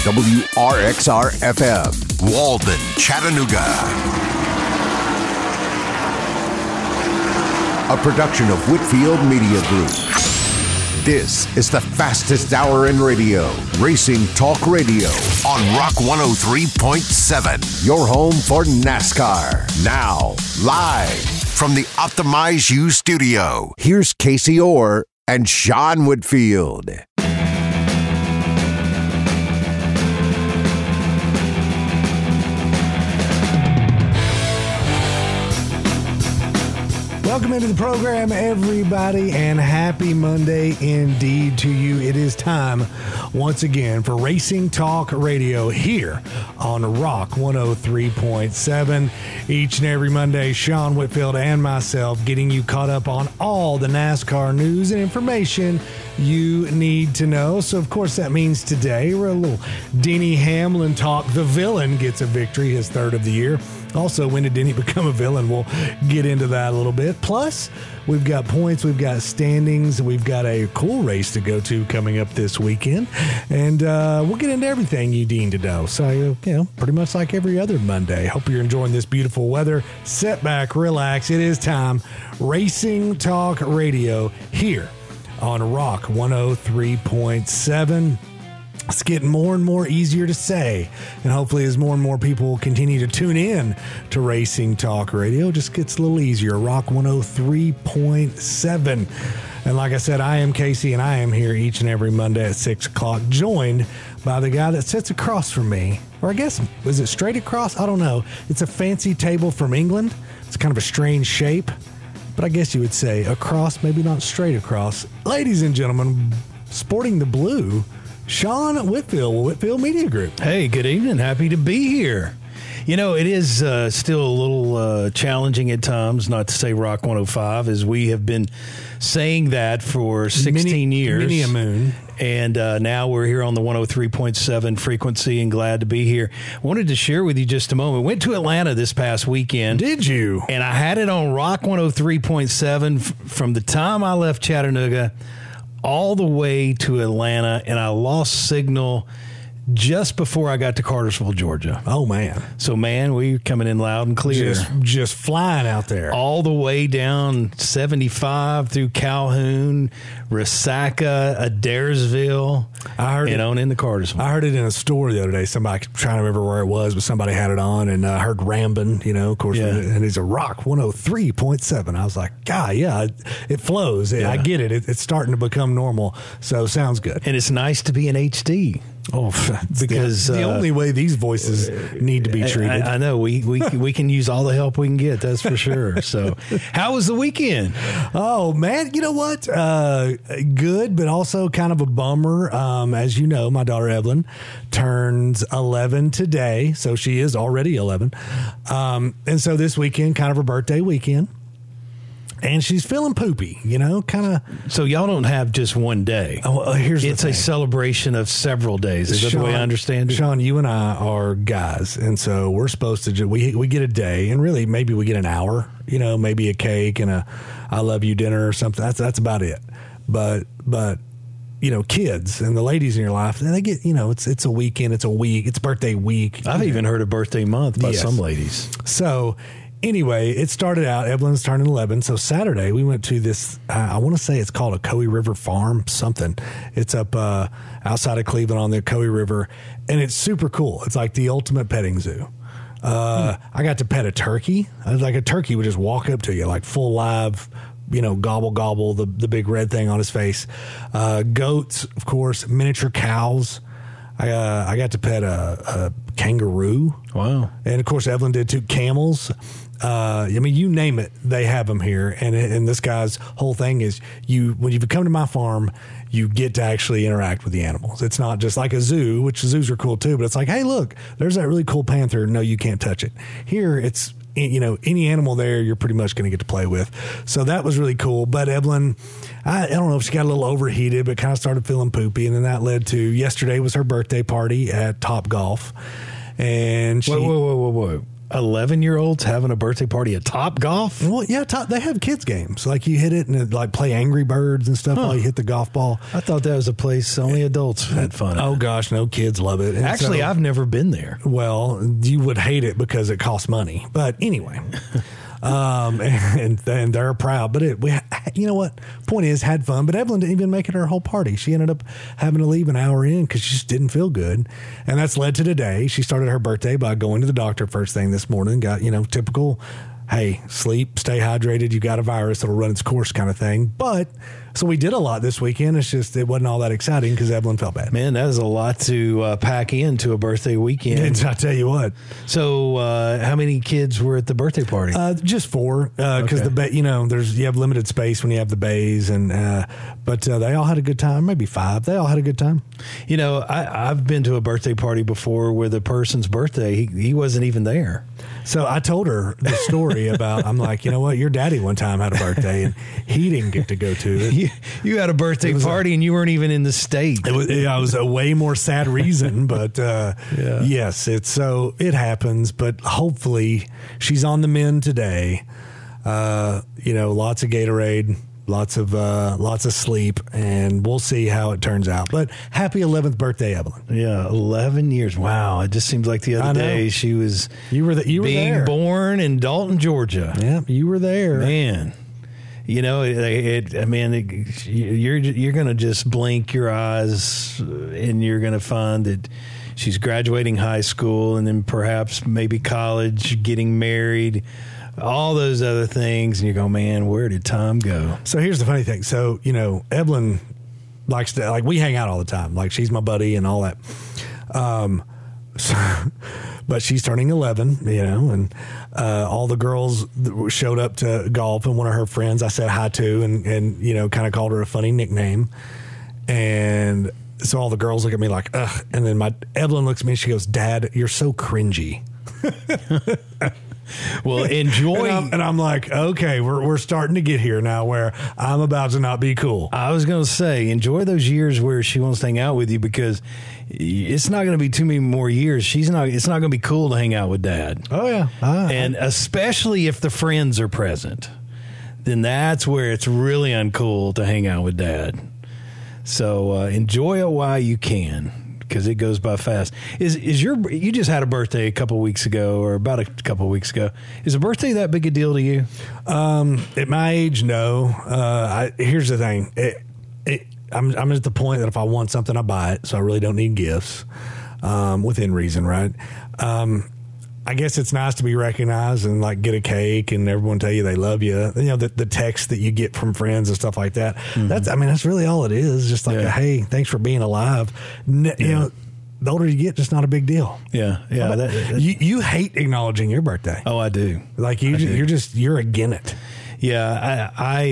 WRXR-FM, Walden, Chattanooga. A production of Whitfield Media Group. This is the fastest hour in radio, Racing Talk Radio, on Rock 103.7, your home for NASCAR. Now, live from the Optimize You studio, here's Casey Orr and Sean Whitfield. Welcome into the program, everybody, and happy Monday indeed to you. It is time once again for Racing Talk Radio here on Rock 103.7. Each and every Monday, Sean Whitfield and myself getting you caught up on all the NASCAR news and information you need to know. So, of course, that means today we're a little Denny Hamlin talk. The villain gets a victory, his third of the year. Also, when did Denny become a villain? We'll get into that a little bit. Plus, we've got points, we've got standings, we've got a cool race to go to coming up this weekend. And we'll get into everything you need to know. So, you know, pretty much like every other Monday. Hope you're enjoying this beautiful weather. Sit back, relax. It is time. Racing Talk Radio here on Rock 103.7. It's getting more and more easier to say, and hopefully as more and more people continue to tune in to Racing Talk Radio, it just gets a little easier. Rock 103.7. And like I said, I am Casey, and I am here each and every Monday at 6 o'clock, joined by the guy that sits across from me. Or I guess, is it straight across? I don't know. It's a fancy table from England. It's kind of a strange shape, but I guess you would say across, maybe not straight across. Ladies and gentlemen, sporting the blue, Sean Whitfield, Whitfield Media Group. Hey, good evening. Happy to be here. You know, it is still a little challenging at times, not to say Rock 105, as we have been saying that for 16 years. Many a moon. And now we're here on the 103.7 frequency and glad to be here. Wanted to share with you just a moment. Went to Atlanta this past weekend. Did you? And I had it on Rock 103.7 from the time I left Chattanooga all the way to Atlanta, and I lost signal just before I got to Cartersville, Georgia. Oh, man. So, man, we're coming in loud and clear. Just flying out there. All the way down 75 through Calhoun, Resaca, Adairsville, and on into Cartersville. I heard it in a store the other day. Somebody, trying to remember where it was, but somebody had it on, and I heard Rambin, you know, of course, and it's a Rock 103.7. I was like, God, yeah, it flows. Yeah. I get it. It's starting to become normal, so sounds good. And it's nice to be in HD. Oh, because the only way these voices need to be treated. I know we can use all the help we can get. That's for sure. So, how was the weekend? Oh man, you know what? Good, but also kind of a bummer. As you know, my daughter Evelyn turns 11 today, so she is already 11. And so this weekend, kind of her birthday weekend. And she's feeling poopy, you know, kind of. So y'all don't have just one day. It's a celebration of several days. Is that the way I understand it? Sean, you and I are guys, and so we're supposed to we get a day, and really maybe we get an hour, you know, maybe a cake and a I love you dinner or something. That's about it. But you know, kids and the ladies in your life, they get, you know, it's a weekend, it's a week, it's birthday week. I've even heard of birthday month by some ladies. So. Anyway, it started out, Evelyn's turning 11, so Saturday we went to this, I want to say it's called a Coe River Farm, something. It's up outside of Cleveland on the Coe River, and it's super cool. It's like the ultimate petting zoo. I got to pet a turkey. Like a turkey would just walk up to you, like full live, you know, gobble, gobble, the big red thing on his face. Goats, of course, miniature cows. I got to pet a kangaroo. Wow. And, of course, Evelyn did too. Camels. I mean, you name it, they have them here. And this guy's whole thing is when you come to my farm, you get to actually interact with the animals. It's not just like a zoo, which zoos are cool too, but it's like, hey, look, there's that really cool panther. No, you can't touch it. Here, it's, you know, any animal there, you're pretty much going to get to play with. So that was really cool. But Evelyn, I don't know if she got a little overheated, but kind of started feeling poopy. And then that led to yesterday was her birthday party at Top Golf. And she... Whoa. 11-year-olds having a birthday party at Top Golf? Well, yeah, they have kids games. Like you hit it and like play Angry Birds and stuff while you hit the golf ball. I thought that was a place only adults had fun at. Oh, gosh, no, kids love it. And actually, I've never been there. Well, you would hate it because it costs money. But anyway, and they're proud. But you know what? Point is, had fun. But Evelyn didn't even make it her whole party. She ended up having to leave an hour in because she just didn't feel good. And that's led to today. She started her birthday by going to the doctor first thing this morning. Got, typical, hey, sleep, stay hydrated. You got a virus, it'll run its course kind of thing. But so we did a lot this weekend. It's just it wasn't all that exciting because Evelyn felt bad. Man, that is a lot to pack into a birthday weekend. I tell you what. So how many kids were at the birthday party? Just 4 because you have limited space when you have the bays, and but they all had a good time. Maybe 5. They all had a good time. I've been to a birthday party before where the person's birthday he wasn't even there. So I told her the story about, I'm like, you know what, your daddy one time had a birthday and he didn't get to go to it. You had a birthday party and you weren't even in the state. It was a way more sad reason, but yes, it happens. But hopefully she's on the mend today. Lots of Gatorade, lots of sleep, and we'll see how it turns out. But happy 11th birthday, Evelyn. Yeah, 11 years. Wow, it just seems like the other day she was you were being born in Dalton, Georgia. Yeah, you were there, man. You're going to just blink your eyes and you're going to find that she's graduating high school and then perhaps maybe college, getting married, all those other things. And you go, man, where did time go? So here's the funny thing. So, Evelyn likes to, like, we hang out all the time. Like, she's my buddy and all that. But she's turning 11, and all the girls showed up to golf, and one of her friends I said hi to and kind of called her a funny nickname. And so all the girls look at me like, ugh. And then Evelyn looks at me and she goes, Dad, you're so cringy. Well, enjoy. And I'm like, okay, we're starting to get here now where I'm about to not be cool. I was going to say, enjoy those years where she wants to hang out with you, because it's not going to be too many more years. It's not going to be cool to hang out with Dad. Oh, yeah. And especially if the friends are present, then that's where it's really uncool to hang out with Dad. So enjoy it while you can, because it goes by fast. You just had a birthday a couple weeks ago, or about a couple weeks ago. Is a birthday that big a deal to you? At my age, no. Here's the thing. I'm at the point that if I want something, I buy it. So I really don't need gifts, within reason, right? I guess it's nice to be recognized and like get a cake and everyone tell you they love you. The text that you get from friends and stuff like that. Mm-hmm. That's really all it is. Just like, hey, thanks for being alive. The older you get, just not a big deal. Yeah. You hate acknowledging your birthday. Oh, I do. Like you're against it. Yeah,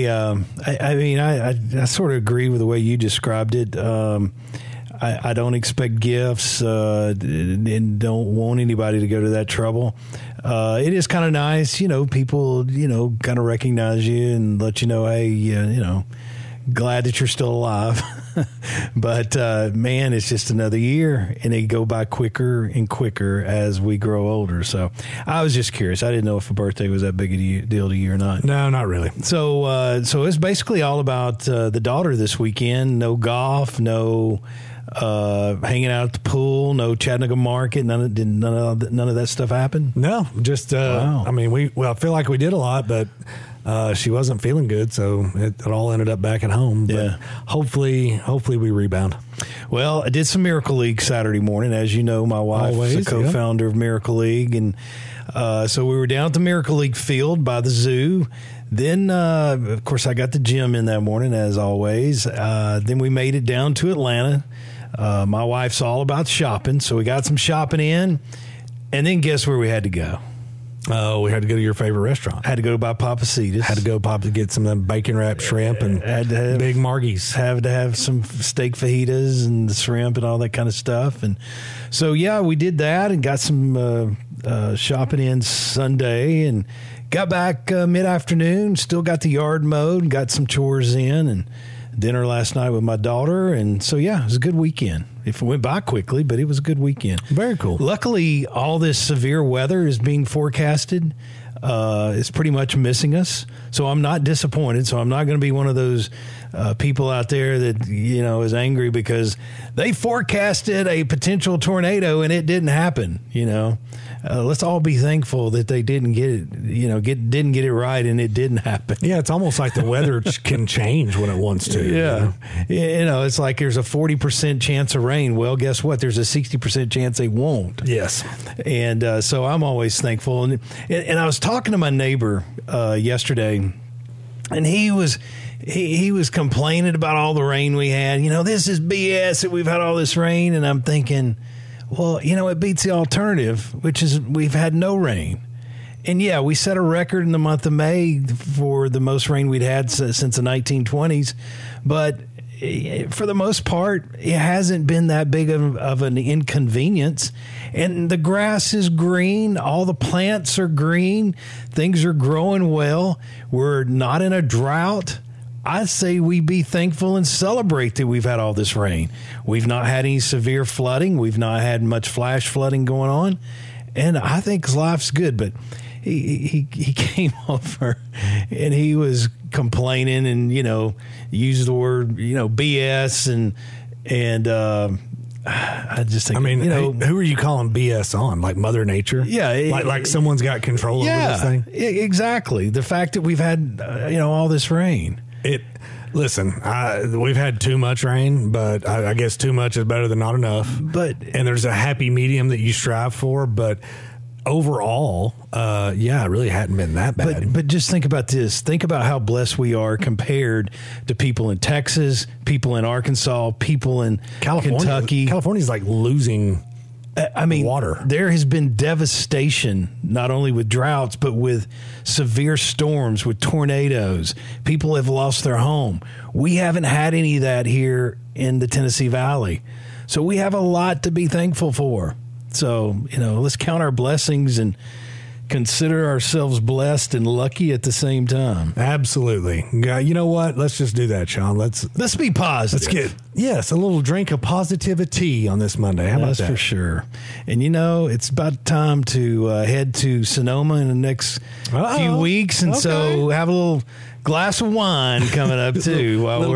I sort of agree with the way you described it. I don't expect gifts and don't want anybody to go to that trouble. It is kind of nice, people, kind of recognize you and let you know, hey, glad that you're still alive. But, man, it's just another year, and they go by quicker and quicker as we grow older. So I was just curious. I didn't know if a birthday was that big a deal to you or not. No, not really. So it's basically all about the daughter this weekend. No golf, no hanging out at the pool, no Chattanooga Market. None of that stuff happen. No, just wow. I feel like we did a lot, but she wasn't feeling good, so it all ended up back at home. But hopefully we rebound. Well, I did some Miracle League Saturday morning. As you know, my wife is a co-founder of Miracle League, and so we were down at the Miracle League field by the zoo. Then, of course, I got the gym in that morning, as always. Then we made it down to Atlanta. My wife's all about shopping, so we got some shopping in. And then guess where we had to go? Oh, we had to go to your favorite restaurant. Had to go to buy Papacitas. Had to go to get some of them bacon wrapped shrimp and had to have, big margies. Had to have some steak fajitas and the shrimp and all that kind of stuff. And so, we did that and got some shopping in Sunday and got back mid-afternoon, still got the yard mowed and got some chores in. And dinner last night with my daughter. And so, yeah, it was a good weekend. It went by quickly, but it was a good weekend. Very cool. Luckily, all this severe weather is being forecasted. It's pretty much missing us. So I'm not disappointed. So I'm not going to be one of those people out there that, is angry because they forecasted a potential tornado and it didn't happen. Let's all be thankful that they didn't get it, didn't get it right and it didn't happen. Yeah, it's almost like the weather can change when it wants to. Yeah. It's like there's a 40% chance of rain. Well, guess what? There's a 60% chance they won't. Yes. And so I'm always thankful. And I was talking to my neighbor yesterday, and he was complaining about all the rain we had. This is BS that we've had all this rain. And I'm thinking, well, it beats the alternative, which is we've had no rain. And yeah, we set a record in the month of May for the most rain we'd had since the 1920s. But for the most part, it hasn't been that big of an inconvenience. And the grass is green. All the plants are green. Things are growing well. We're not in a drought. I say we be thankful and celebrate that we've had all this rain. We've not had any severe flooding. We've not had much flash flooding going on. And I think life's good. But he came over and he was complaining and, used the word, BS and I just think, who are you calling BS on? Like Mother Nature? Yeah. Like someone's got control over this thing? Exactly. The fact that we've had, all this rain. We've had too much rain, but I guess too much is better than not enough. And there's a happy medium that you strive for, but overall, it really hadn't been that bad. But just think about this. Think about how blessed we are compared to people in Texas, people in Arkansas, people in Kentucky. California's like losing water. There has been devastation, not only with droughts, but with severe storms, with tornadoes. People have lost their home. We haven't had any of that here in the Tennessee Valley. So we have a lot to be thankful for. So, let's count our blessings and consider ourselves blessed and lucky at the same time. Absolutely. You know what? Let's just do that, Sean. Let's be positive. Let's get, a little drink of positivity on this Monday. How about that? That's for sure. And, it's about time to head to Sonoma in the next few weeks. And so have a little glass of wine coming up too while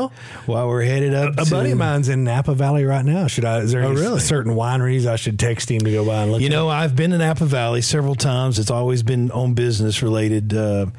we're headed up. A buddy of mine's in Napa Valley right now. Is there any certain wineries I should text him to go by and look at? I've been to Napa Valley several times. It's always been on business related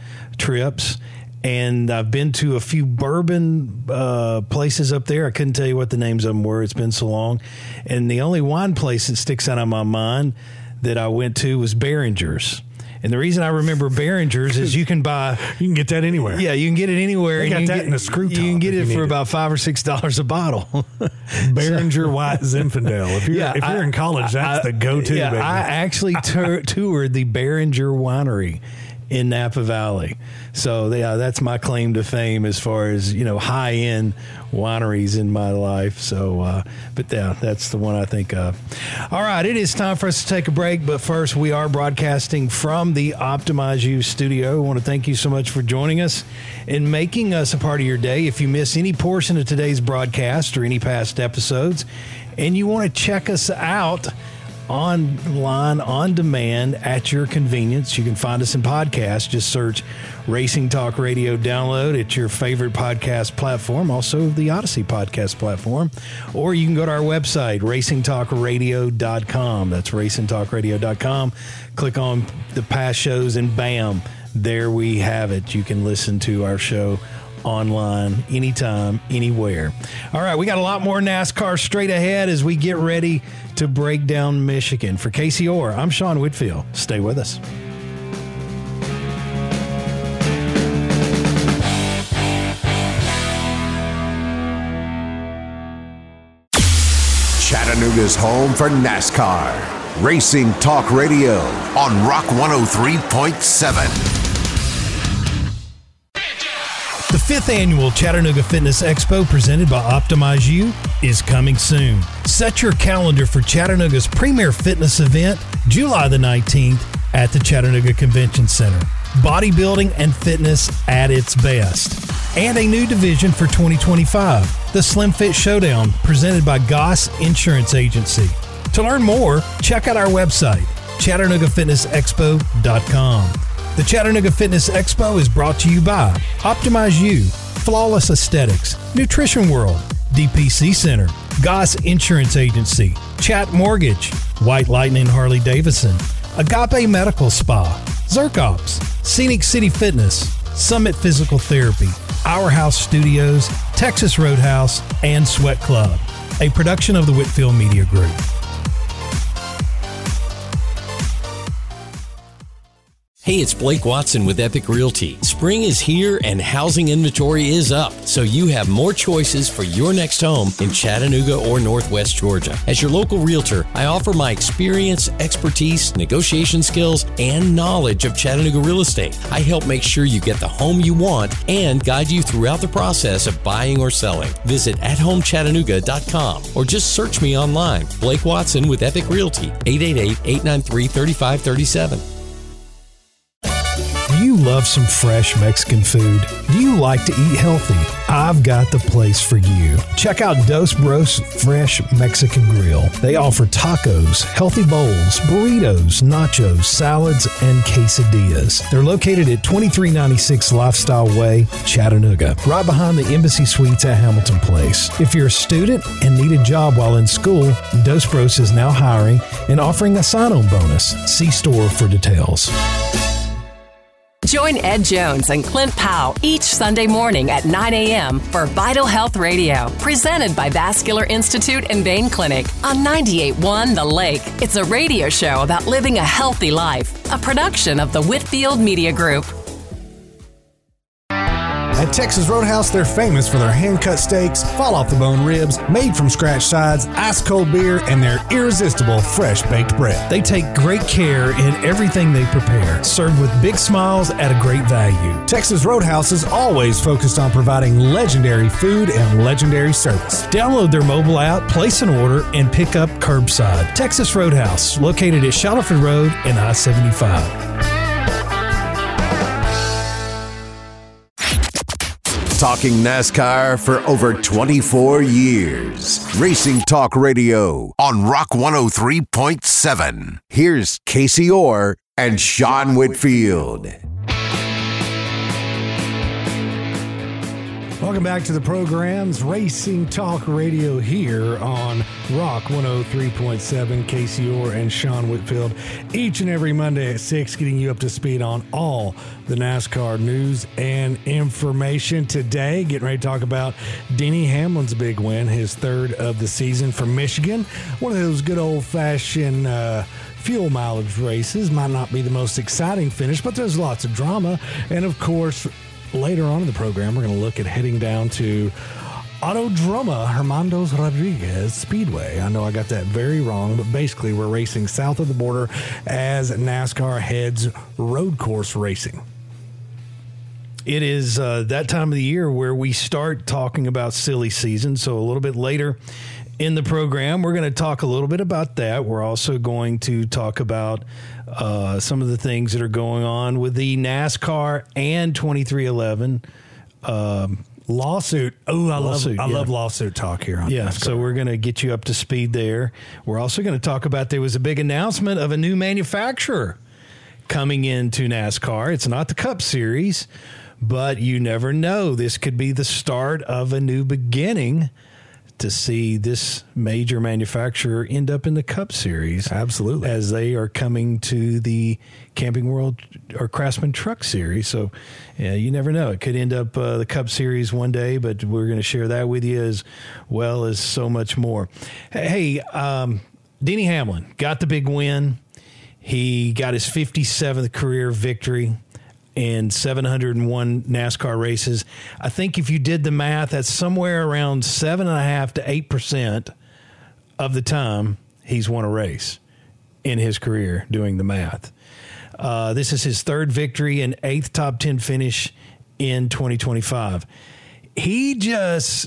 trips. And I've been to a few bourbon places up there. I couldn't tell you what the names of them were. It's been so long. And the only wine place that sticks out of my mind that I went to was Behringer's. And the reason I remember Behringer's is you can get that anywhere. Yeah, you can get it anywhere. They got that in a screw top. You can get it for about $5 or $6 a bottle. Behringer White Zinfandel. If you're in college, that's the go-to. Yeah, baby. I actually toured the Behringer Winery in Napa Valley. So that's my claim to fame as far as, high-end wineries in my life. So, that's the one I think of. All right, it is time for us to take a break. But first, we are broadcasting from the Optimize You studio. I want to thank you so much for joining us and making us a part of your day. If you miss any portion of today's broadcast or any past episodes, and you want to check us out online, on demand, at your convenience, you can find us in podcasts. Just search Racing Talk Radio Download at your favorite podcast platform, also the Odyssey podcast platform, or you can go to our website, racingtalkradio.com. That's racingtalkradio.com. Click on the past shows and bam, there we have it. You can listen to our show online anytime, anywhere. All right, we got a lot more NASCAR straight ahead as we get ready to break down Michigan. For Casey Orr, I'm Sean Whitfield. Stay with us. Chattanooga's home for NASCAR. Racing Talk Radio on Rock 103.7. The 5th annual Chattanooga Fitness Expo presented by Optimize You is coming soon. Set your calendar for Chattanooga's premier fitness event, July the 19th at the Chattanooga Convention Center. Bodybuilding and fitness at its best. and a new division for 2025, the Slim Fit Showdown, presented by Goss Insurance Agency. To learn more, check out our website, ChattanoogaFitnessExpo.com. The Chattanooga Fitness Expo is brought to you by Optimize You, Flawless Aesthetics, Nutrition World, DPC Center, Goss Insurance Agency, Chat Mortgage, White Lightning Harley Davidson, Agape Medical Spa, Zircops, Scenic City Fitness, Summit Physical Therapy, Our House Studios, Texas Roadhouse, and Sweat Club, a production of the Whitfield Media Group. Hey, it's Blake Watson with Epic Realty. Spring is here and housing inventory is up, so you have more choices for your next home in Chattanooga or Northwest Georgia. As your local realtor, I offer my experience, expertise, negotiation skills, and knowledge of Chattanooga real estate. I help make sure you get the home you want and guide you throughout the process of buying or selling. Visit athomechattanooga.com or just search me online. Blake Watson with Epic Realty, 888-893-3537. Do you love some fresh Mexican food? Do you like to eat healthy? I've got the place for you. Check out Dos Bros Fresh Mexican Grill. They offer tacos, healthy bowls, burritos, nachos, salads, and quesadillas. They're located at 2396 Lifestyle Way, Chattanooga, right behind the Embassy Suites at Hamilton Place. If you're a student and need a job while in school, Dos Bros is now hiring and offering a sign-on bonus. See store for details. Join Ed Jones and Clint Powell each Sunday morning at 9 a.m. for Vital Health Radio, presented by Vascular Institute and Vein Clinic on 98.1 The Lake. It's a radio show about living a healthy life, a production of the Whitfield Media Group. At Texas Roadhouse, they're famous for their hand-cut steaks, fall-off-the-bone ribs, made-from-scratch sides, ice-cold beer, and their irresistible fresh-baked bread. They take great care in everything they prepare, served with big smiles at a great value. Texas Roadhouse is always focused on providing legendary food and legendary service. Download their mobile app, place an order, and pick up curbside. Texas Roadhouse, located at Shuttleford Road and I-75. Talking NASCAR for over 24 years. Racing Talk Radio on Rock 103.7. Here's Casey Orr and Sean Whitfield. Welcome back to the program's Racing Talk Radio here on Rock 103.7. Casey Orr and Sean Whitfield each and every Monday at 6, getting you up to speed on all the NASCAR news and information. Today, getting ready to talk about Denny Hamlin's big win, his third of the season from Michigan. One of those good old-fashioned fuel mileage races. Might not be the most exciting finish, but there's lots of drama. And, of course, later on in the program, we're going to look at heading down to Autodromo Hermanos Rodriguez Speedway. I know I got that very wrong, but basically we're racing south of the border as NASCAR heads road course racing. It is that time of the year where we start talking about silly season. So a little bit later in the program, we're going to talk a little bit about that. We're also going to talk about some of the things that are going on with the NASCAR and 2311 lawsuit. Oh, I love lawsuit talk here on NASCAR. So we're going to get you up to speed there. We're also going to talk about there was a big announcement of a new manufacturer coming into NASCAR. It's not the Cup Series, but you never know. This could be the start of a new beginning to see this major manufacturer end up in the Cup Series. Absolutely. As they are coming to the Camping World or Craftsman Truck Series. So, yeah, you never know. It could end up the Cup Series one day, but we're going to share that with you as well as so much more. Hey, Denny Hamlin got the big win. He got his 57th career victory in 701 NASCAR races. I think if you did the math, that's somewhere around 7.5% to 8% of the time he's won a race in his career doing the math. This is his third victory and 8th top 10 finish in 2025. He just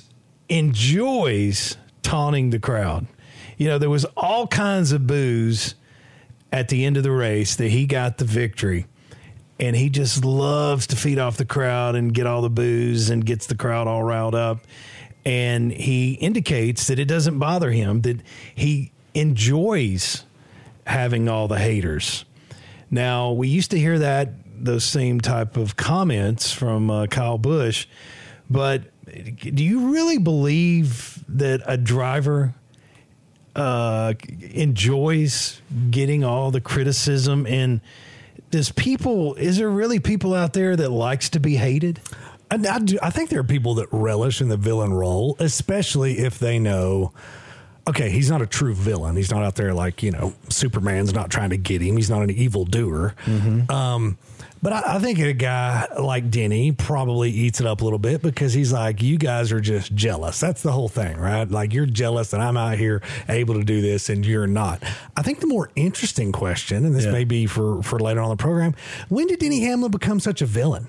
enjoys taunting the crowd. You know, there was all kinds of boos at the end of the race that he got the victory. and he just loves to feed off the crowd and get all the boos and gets the crowd all riled up. And he indicates that it doesn't bother him, that he enjoys having all the haters. Now, we used to hear those same type of comments from Kyle Busch, but do you really believe that a driver enjoys getting all the criticism? And is there really people out there that likes to be hated? I think there are people that relish in the villain role, especially if they know, okay, he's not a true villain. He's not out there like, Superman's not trying to get him. He's not an evildoer. Mm-hmm. But I think a guy like Denny probably eats it up a little bit because he's like, you guys are just jealous. That's the whole thing, right? Like, you're jealous that I'm out here able to do this and you're not. I think the more interesting question, and this may be for later on in the program, when did Denny Hamlin become such a villain?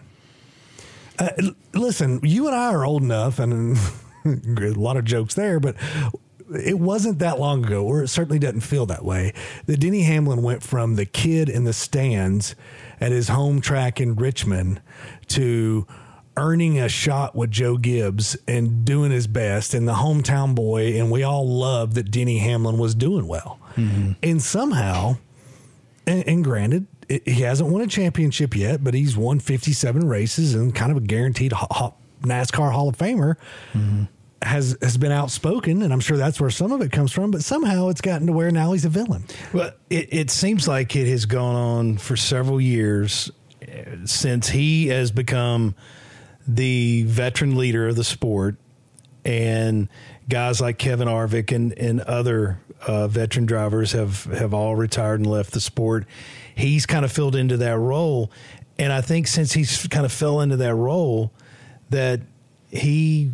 Listen, you and I are old enough, and a lot of jokes there, but it wasn't that long ago, or it certainly doesn't feel that way, that Denny Hamlin went from the kid in the stands at his home track in Richmond to earning a shot with Joe Gibbs and doing his best, and the hometown boy, and we all loved that Denny Hamlin was doing well. Mm-hmm. And somehow, and granted, he hasn't won a championship yet, but he's won 57 races and kind of a guaranteed NASCAR Hall of Famer. Mm-hmm. Has been outspoken, and I'm sure that's where some of it comes from, but somehow it's gotten to where now he's a villain. Well, it seems like it has gone on for several years since he has become the veteran leader of the sport, and guys like Kevin Harvick and other veteran drivers have all retired and left the sport. He's kind of filled into that role, and I think since he's kind of fell into that role, that he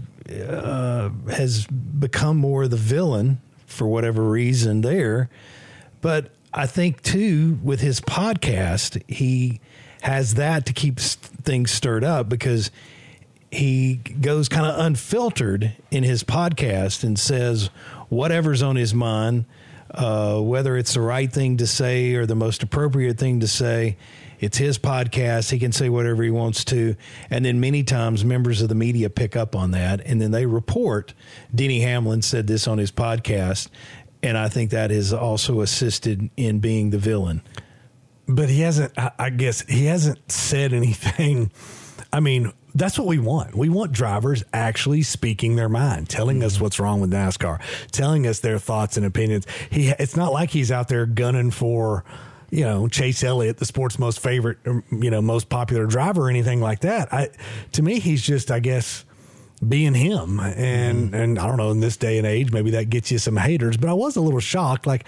has become more the villain for whatever reason there. But I think, too, with his podcast, he has that to keep things stirred up because he goes kind of unfiltered in his podcast and says whatever's on his mind, whether it's the right thing to say or the most appropriate thing to say. It's his podcast. He can say whatever he wants to. And then many times members of the media pick up on that, and then they report Denny Hamlin said this on his podcast. And I think that has also assisted in being the villain. But he hasn't, I guess, he hasn't said anything. I mean, that's what we want. We want drivers actually speaking their mind, telling us what's wrong with NASCAR, telling us their thoughts and opinions. It's not like he's out there gunning for, Chase Elliott, the sport's most favorite, most popular driver or anything like that. To me, he's just, I guess, being him. And I don't know, in this day and age, maybe that gets you some haters, but I was a little shocked. Like,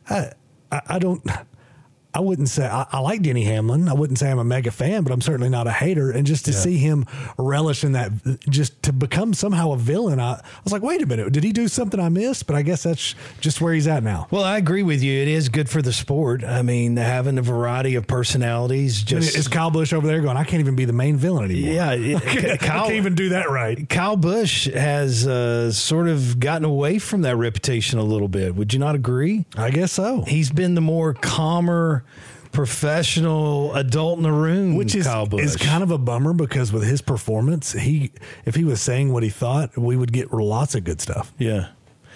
I wouldn't say I like Denny Hamlin. I wouldn't say I'm a mega fan, but I'm certainly not a hater. And just to see him relish in that, just to become somehow a villain, I was like, wait a minute, did he do something I missed? But I guess that's just where he's at now. Well, I agree with you. It is good for the sport. I mean, having a variety of personalities. Is Kyle Busch over there going, I can't even be the main villain anymore? Yeah, I can't even do that right. Kyle Busch has sort of gotten away from that reputation a little bit. Would you not agree? I guess so. He's been the more calmer, professional adult in the room, which is Kyle Busch. Is kind of a bummer because with his performance, if he was saying what he thought, we would get lots of good stuff. Yeah.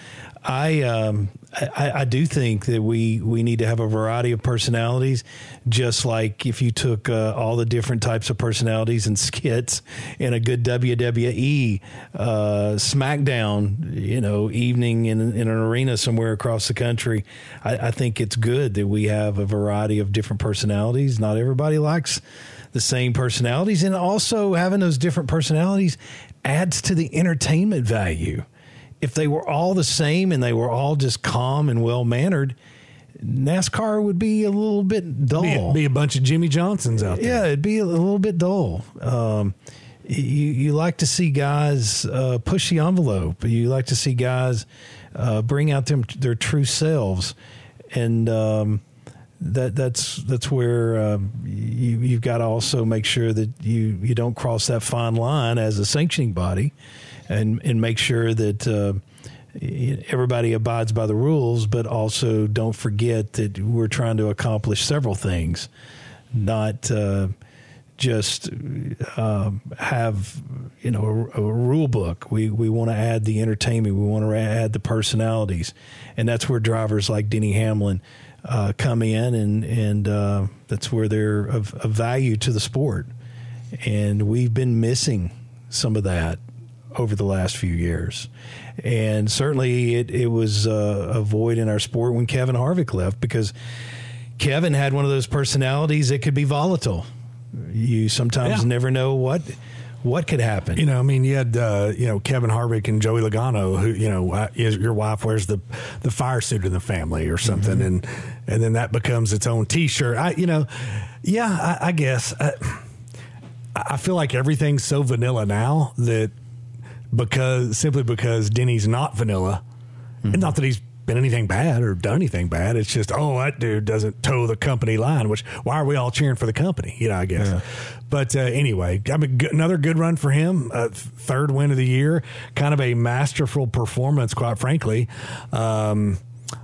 I do think that we need to have a variety of personalities, just like if you took all the different types of personalities and skits in a good WWE SmackDown, evening in an arena somewhere across the country. I think it's good that we have a variety of different personalities. Not everybody likes the same personalities, and also having those different personalities adds to the entertainment value. If they were all the same and they were all just calm and well-mannered, NASCAR would be a little bit dull. Be a bunch of Jimmy Johnsons out there. Yeah, it'd be a little bit dull. You like to see guys push the envelope. You like to see guys bring out their true selves. And that's where you've got to also make sure that you don't cross that fine line as a sanctioning body. And make sure that everybody abides by the rules, but also don't forget that we're trying to accomplish several things, not just have, you know, a rule book. We want to add the entertainment. We want to add the personalities. And that's where drivers like Denny Hamlin come in, and that's where they're of value to the sport. And we've been missing some of that over the last few years. And certainly it was a void in our sport when Kevin Harvick left, because Kevin had one of those personalities that could be volatile. You sometimes never know what could happen. You know, I mean, you had Kevin Harvick and Joey Logano, who, you know, your wife wears the fire suit in the family or something, and then that becomes its own T-shirt. I guess I feel like everything's so vanilla now that simply because Denny's not vanilla, and not that he's been anything bad or done anything bad. It's just, that dude doesn't toe the company line, which, why are we all cheering for the company? You know, I guess. Yeah. But anyway, I mean, another good run for him. Third win of the year. Kind of a masterful performance, quite frankly, on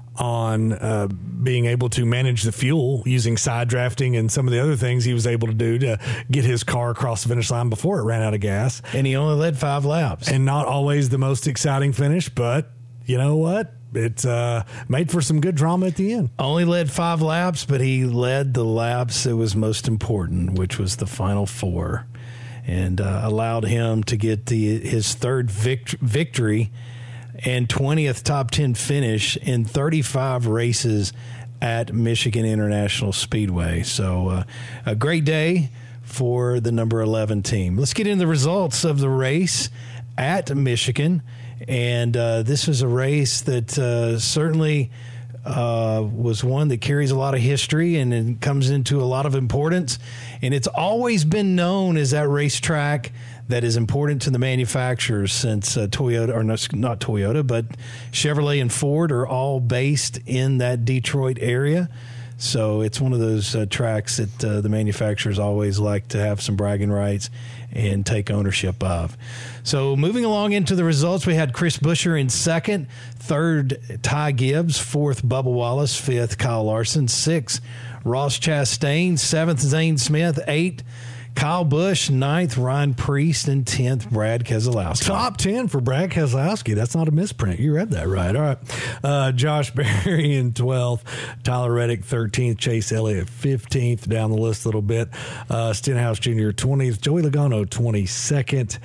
being able to manage the fuel using side drafting and some of the other things he was able to do to get his car across the finish line before it ran out of gas. And he only led 5 laps. And not always the most exciting finish, but you know what? It's made for some good drama at the end. Only led 5 laps, but he led the laps that was most important, which was the final 4, and allowed him to get his third victory and 20th top 10 finish in 35 races at Michigan International Speedway. So a great day for the number 11 team. Let's get into the results of the race at Michigan. And this was a race that certainly was one that carries a lot of history and it comes into a lot of importance. And it's always been known as that racetrack that is important to the manufacturers, since Toyota, or not Toyota, but Chevrolet and Ford are all based in that Detroit area. So it's one of those tracks that the manufacturers always like to have some bragging rights and take ownership of. So moving along into the results, we had Chris Buescher in second, third Ty Gibbs, fourth Bubba Wallace, fifth Kyle Larson, sixth Ross Chastain, seventh Zane Smith, eighth Kyle Busch, ninth Ryan Preece, and 10th Brad Keselowski. Top 10 for Brad Keselowski. That's not a misprint. You read that right. All right. Josh Berry in 12th, Tyler Reddick 13th, Chase Elliott 15th, down the list a little bit. Stenhouse Jr. 20th, Joey Logano 22nd,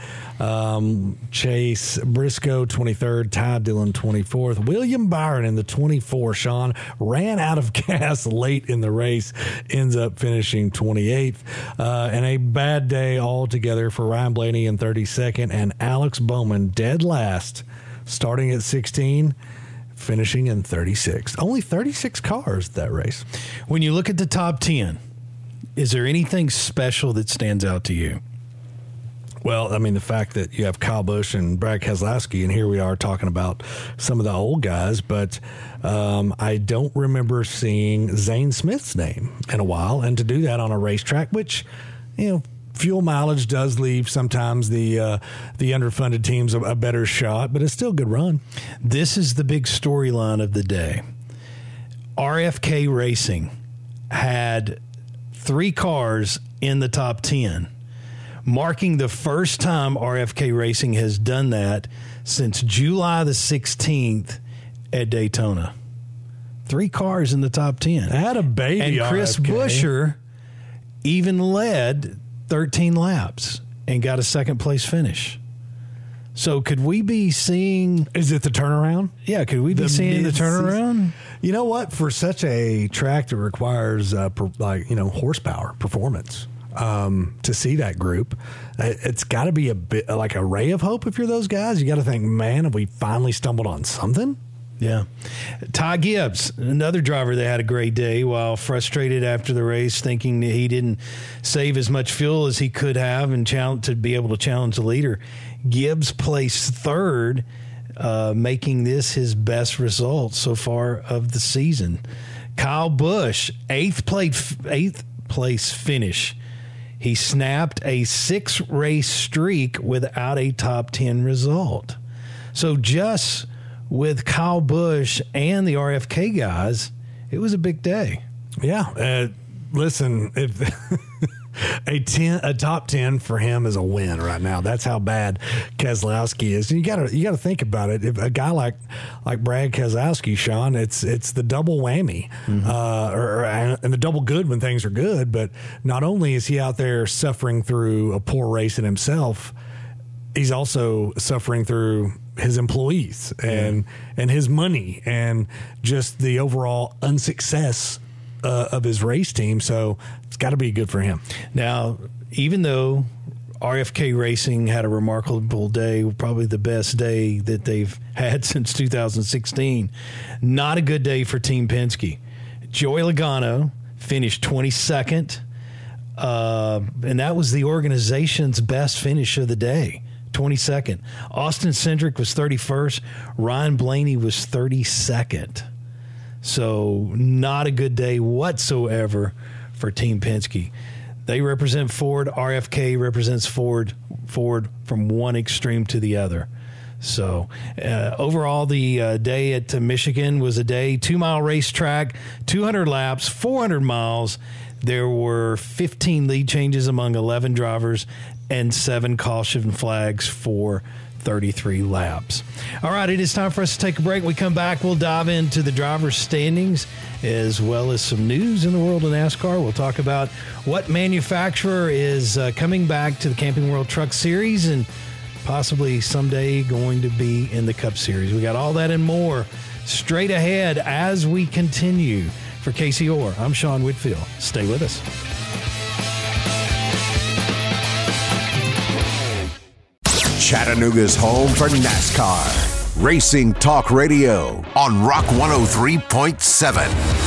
Chase Briscoe 23rd, Ty Dillon 24th, William Byron in the 24th. Sean ran out of gas late in the race, ends up finishing 28th, and a bad day altogether for Ryan Blaney in 32nd, and Alex Bowman dead last, starting at 16, finishing in 36th. Only 36 cars that race. When you look at the top 10, is there anything special that stands out to you? Well, I mean, the fact that you have Kyle Busch and Brad Keselowski, and here we are talking about some of the old guys, but I don't remember seeing Zane Smith's name in a while, and to do that on a racetrack, which, you know, fuel mileage does leave sometimes the underfunded teams a better shot, but it's still a good run. This is the big storyline of the day. RFK Racing had 3 cars in the top 10, marking the first time RFK Racing has done that since July the 16th at Daytona. 3 cars in the top 10. Had a baby. And Chris Buescher even led 13 laps and got a second place finish. So could we be seeing... Is it the turnaround? Yeah, could we be seeing the turnaround? You know what? For such a track that requires, horsepower, performance, to see that group, it's got to be a bit like a ray of hope if you're those guys. You got to think, man, have we finally stumbled on something? Yeah. Ty Gibbs, another driver that had a great day, while frustrated after the race, thinking that he didn't save as much fuel as he could have and to be able to challenge the leader. Gibbs placed third, making this his best result so far of the season. Kyle Busch, eighth place finish. He snapped a 6-race streak without a top 10 result. So just with Kyle Busch and the RFK guys, it was a big day. Yeah. Listen, A top 10 for him is a win right now. That's how bad Keselowski is. And you gotta think about it. If a guy like Brad Keselowski, Sean, it's the double whammy, and the double good when things are good. But not only is he out there suffering through a poor race in himself, he's also suffering through his employees and his money and just the overall unsuccess of his race team. So it's got to be good for him. Now, even though RFK Racing had a remarkable day, probably the best day that they've had since 2016, not a good day for Team Penske. Joey Logano finished 22nd, and that was the organization's best finish of the day. 22nd. Austin Cindric was 31st. Ryan Blaney was 32nd. So not a good day whatsoever for Team Penske. They represent Ford. RFK represents Ford from one extreme to the other. So overall, the day at Michigan was a day, 2-mile racetrack, 200 laps, 400 miles. There were 15 lead changes among 11 drivers and 7 caution flags for 33 laps. All right, it is time for us to take a break. When we come back, we'll dive into the driver's standings as well as some news in the world of NASCAR. We'll talk about what manufacturer is coming back to the Camping World Truck Series and possibly someday going to be in the Cup Series. We got all that and more straight ahead as we continue. For Casey Orr, I'm Sean Whitfield. Stay with us. Chattanooga's home for NASCAR. Racing Talk Radio on Rock 103.7.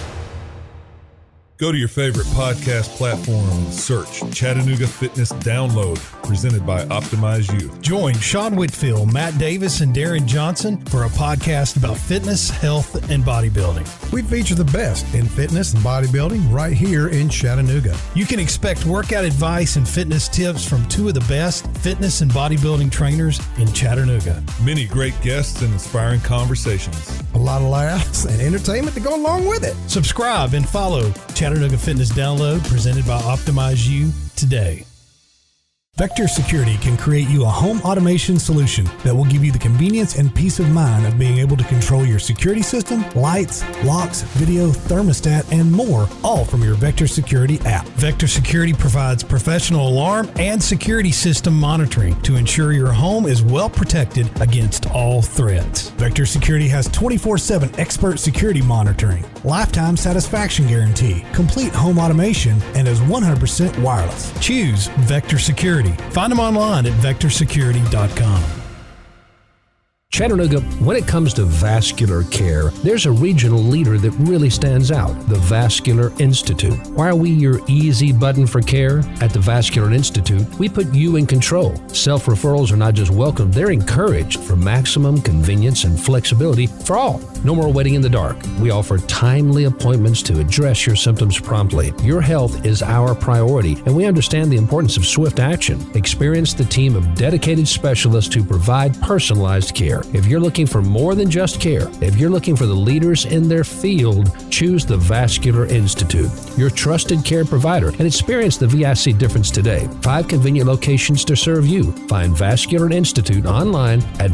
Go to your favorite podcast platform and search Chattanooga Fitness Download, presented by Optimize Youth. Join Sean Whitfield, Matt Davis, and Darren Johnson for a podcast about fitness, health, and bodybuilding. We feature the best in fitness and bodybuilding right here in Chattanooga. You can expect workout advice and fitness tips from 2 of the best fitness and bodybuilding trainers in Chattanooga. Many great guests and inspiring conversations. A lot of laughs and entertainment to go along with it. Subscribe and follow Chattanooga Fitness Download, presented by Optimize You today. Vector Security can create you a home automation solution that will give you the convenience and peace of mind of being able to control your security system, lights, locks, video, thermostat, and more, all from your Vector Security app. Vector Security provides professional alarm and security system monitoring to ensure your home is well protected against all threats. Vector Security has 24/7 expert security monitoring, lifetime satisfaction guarantee, complete home automation, and is 100% wireless. Choose Vector Security. Find them online at vectorsecurity.com. Chattanooga, when it comes to vascular care, there's a regional leader that really stands out, the Vascular Institute. Why are we your easy button for care? At the Vascular Institute, we put you in control. Self-referrals are not just welcome, they're encouraged for maximum convenience and flexibility for all. No more waiting in the dark. We offer timely appointments to address your symptoms promptly. Your health is our priority, and we understand the importance of swift action. Experience the team of dedicated specialists who provide personalized care. If you're looking for more than just care, if you're looking for the leaders in their field, choose the Vascular Institute, your trusted care provider, and experience the VIC difference today. 5 convenient locations to serve you. Find Vascular Institute online at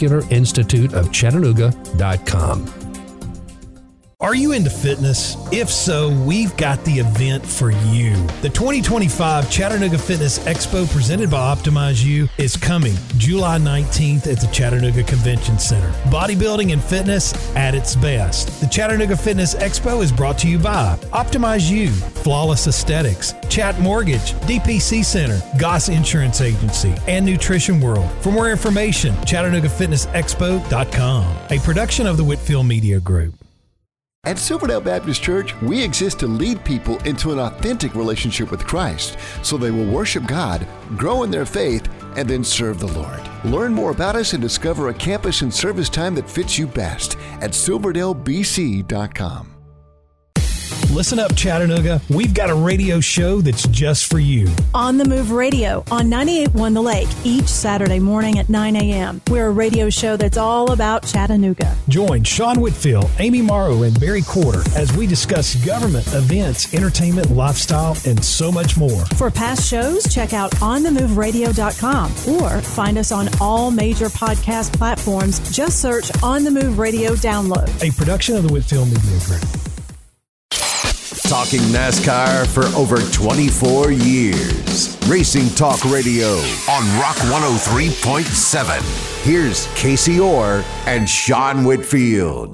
vascularinstituteofchattanooga.com. Are you into fitness? If so, we've got the event for you. The 2025 Chattanooga Fitness Expo presented by Optimize You is coming July 19th at the Chattanooga Convention Center. Bodybuilding and fitness at its best. The Chattanooga Fitness Expo is brought to you by Optimize You, Flawless Aesthetics, Chat Mortgage, DPC Center, Goss Insurance Agency, and Nutrition World. For more information, ChattanoogaFitnessExpo.com, a production of the Whitfield Media Group. At Silverdale Baptist Church, we exist to lead people into an authentic relationship with Christ so they will worship God, grow in their faith, and then serve the Lord. Learn more about us and discover a campus and service time that fits you best at silverdalebc.com. Listen up, Chattanooga. We've got a radio show that's just for you. On the Move Radio on 98.1 The Lake each Saturday morning at 9 a.m. We're a radio show that's all about Chattanooga. Join Sean Whitfield, Amy Morrow, and Barry Quarter as we discuss government, events, entertainment, lifestyle, and so much more. For past shows, check out onthemoveradio.com or find us on all major podcast platforms. Just search On the Move Radio Download. A production of the Whitfield Media Group. Talking NASCAR for over 24 years. Racing Talk Radio on Rock 103.7. Here's Casey Orr and Sean Whitfield.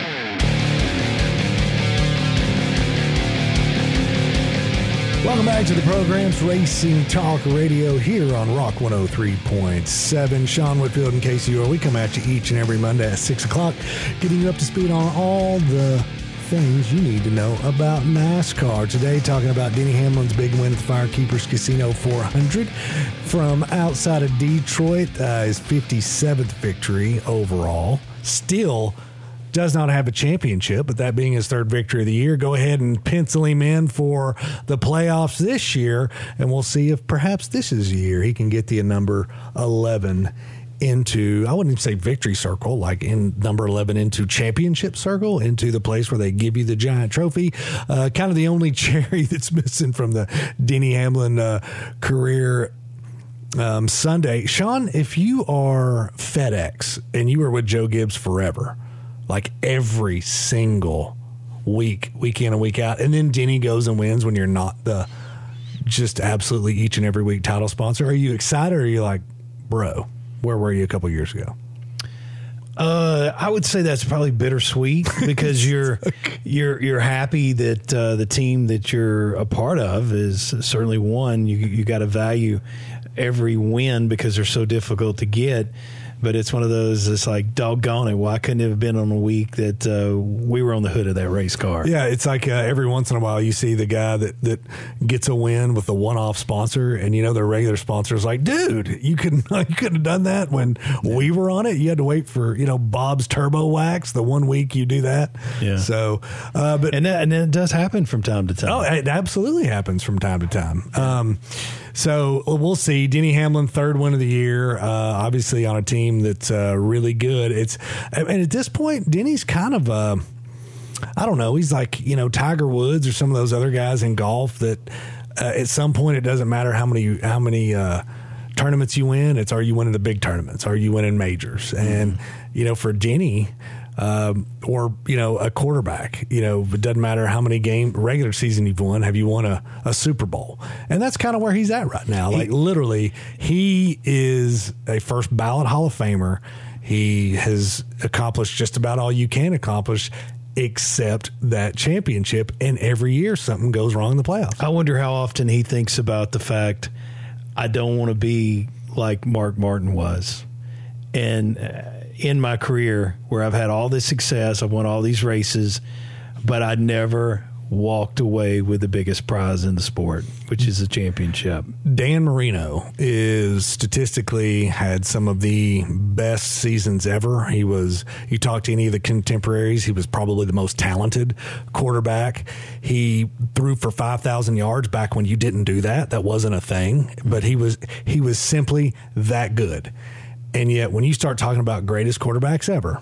Welcome back to the program's Racing Talk Radio here on Rock 103.7. Sean Whitfield and Casey Orr. We come at you each and every Monday at 6 o'clock, getting you up to speed on all the things you need to know about NASCAR. Today, talking about Denny Hamlin's big win at the Firekeepers Casino 400 from outside of Detroit. His 57th victory overall. Still does not have a championship, but that being his third victory of the year, go ahead and pencil him in for the playoffs this year, and we'll see if perhaps this is the year he can get the number 11 into, I wouldn't even say victory circle, like in number 11 into championship circle, into the place where they give you the giant trophy. Kind of the only cherry that's missing from the Denny Hamlin career Sunday. Sean, if you are FedEx and you were with Joe Gibbs forever, like every single week in and week out, and then Denny goes and wins when you're not the just absolutely each and every week title sponsor, are you excited or are you like, bro, where were you a couple years ago? I would say that's probably bittersweet because you're happy that the team that you're a part of is certainly won. You got to value every win because they're so difficult to get. But it's one of those, it's like, doggone it, why couldn't it have been on a week that we were on the hood of that race car? Yeah, it's like every once in a while you see the guy that gets a win with a one-off sponsor, and their regular sponsor is like, dude, you couldn't have done that when we were on it. You had to wait for, Bob's Turbo Wax the 1 week you do that. Yeah. So, and that does happen from time to time. Oh, it absolutely happens from time to time. So we'll see. Denny Hamlin, third win of the year, obviously on a team that's really good. And at this point, Denny's kind of, I don't know, he's like, Tiger Woods or some of those other guys in golf that at some point it doesn't matter how many tournaments you win. It's, are you winning the big tournaments? Are you winning majors? And, for Denny, or a quarterback, it doesn't matter how many regular season you've won. Have you won a Super Bowl? And that's kind of where he's at right now. Like literally, he is a first ballot Hall of Famer. He has accomplished just about all you can accomplish except that championship. And every year something goes wrong in the playoffs. I wonder how often he thinks about the fact, I don't want to be like Mark Martin was. And in my career where I've had all this success, I've won all these races, but I never walked away with the biggest prize in the sport, which is a championship. Dan Marino is statistically had some of the best seasons ever. You talk to any of the contemporaries, he was probably the most talented quarterback. He threw for 5,000 yards back when you didn't do that. That wasn't a thing, but he was simply that good. And yet, when you start talking about greatest quarterbacks ever,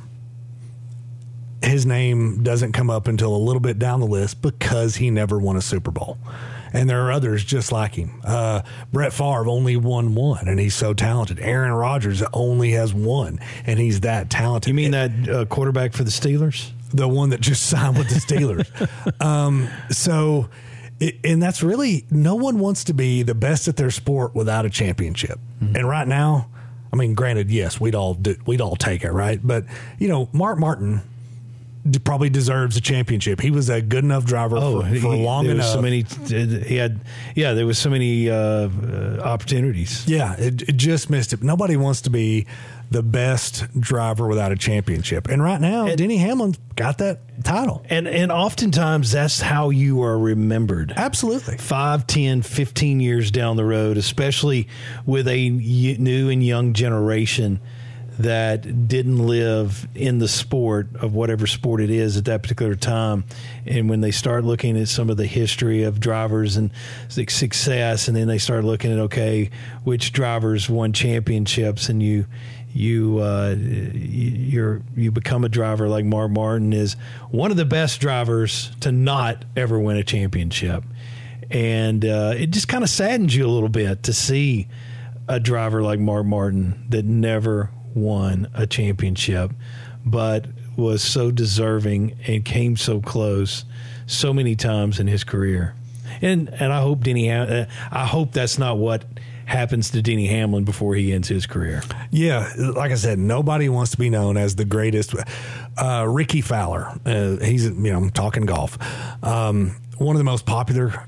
his name doesn't come up until a little bit down the list because he never won a Super Bowl. And there are others just like him. Brett Favre only won one, and he's so talented. Aaron Rodgers only has one, and he's that talented. You mean that quarterback for the Steelers? The one that just signed with the Steelers. And that's really, no one wants to be the best at their sport without a championship. Mm-hmm. And right now, I mean, granted, yes, we'd all take it, right? But Mark Martin probably deserves a championship. He was a good enough driver for long enough. There was so many opportunities. Yeah, it just missed it. Nobody wants to be the best driver without a championship. And right now, Denny Hamlin's got that title. And oftentimes that's how you are remembered. Absolutely. 5, 10, 15 years down the road, especially with a new and young generation that didn't live in the sport of whatever sport it is at that particular time. And when they start looking at some of the history of drivers and success, and then they start looking at, okay, which drivers won championships, and you become a driver like Mark Martin is one of the best drivers to not ever win a championship. And it just kind of saddens you a little bit to see a driver like Mark Martin that never won a championship, but was so deserving and came so close so many times in his career. And I hope I hope that's not what happens to Denny Hamlin before he ends his career. Yeah, like I said, nobody wants to be known as the greatest. Ricky Fowler, he's, I'm talking golf. One of the most popular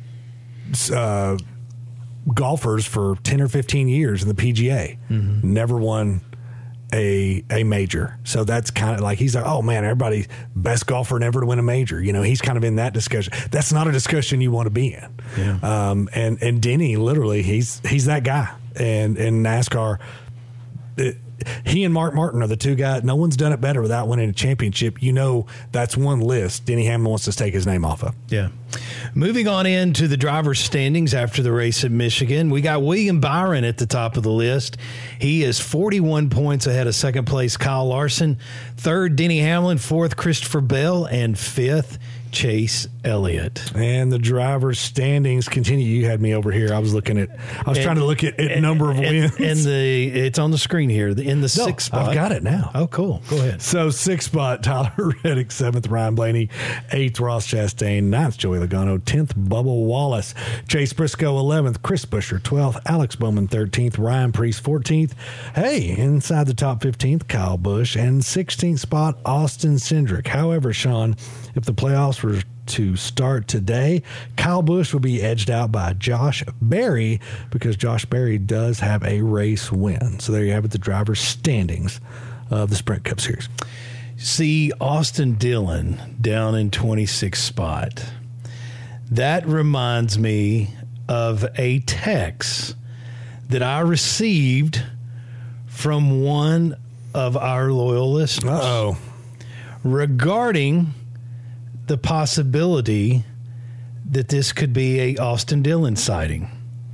golfers for 10 or 15 years in the PGA. Never won a major. So that's kind of like, he's like, oh man, everybody, best golfer never to win a major. He's kind of in that discussion. That's not a discussion you want to be in. Yeah. And Denny, literally, he's that guy. And NASCAR, he and Mark Martin are the two guys. No one's done it better without winning a championship. That's one list Denny Hamlin wants to take his name off of. Yeah. Moving on into the driver's standings after the race at Michigan, we got William Byron at the top of the list. He is 41 points ahead of second place Kyle Larson, third Denny Hamlin, fourth Christopher Bell, and fifth Chase Elliott. And the driver's standings continue. You had me over here. I was trying to look at number of wins. And it's on the screen here. In the sixth spot. I've got it now. Oh, cool. Go ahead. So, sixth spot, Tyler Reddick. Seventh, Ryan Blaney. Eighth, Ross Chastain. Ninth, Joey Logano. 10th, Bubba Wallace. Chase Briscoe, 11th. Chris Buescher, 12th. Alex Bowman, 13th. Ryan Preece, 14th. Hey, inside the top 15th, Kyle Busch. And 16th spot, Austin Cindric. However, Sean, if the playoffs were to start today, Kyle Busch will be edged out by Josh Berry because Josh Berry does have a race win. So there you have it, the driver's standings of the Sprint Cup Series. See Austin Dillon down in 26th spot. That reminds me of a text that I received from one of our loyal listeners. Regarding the possibility that this could be a Austin Dillon sighting.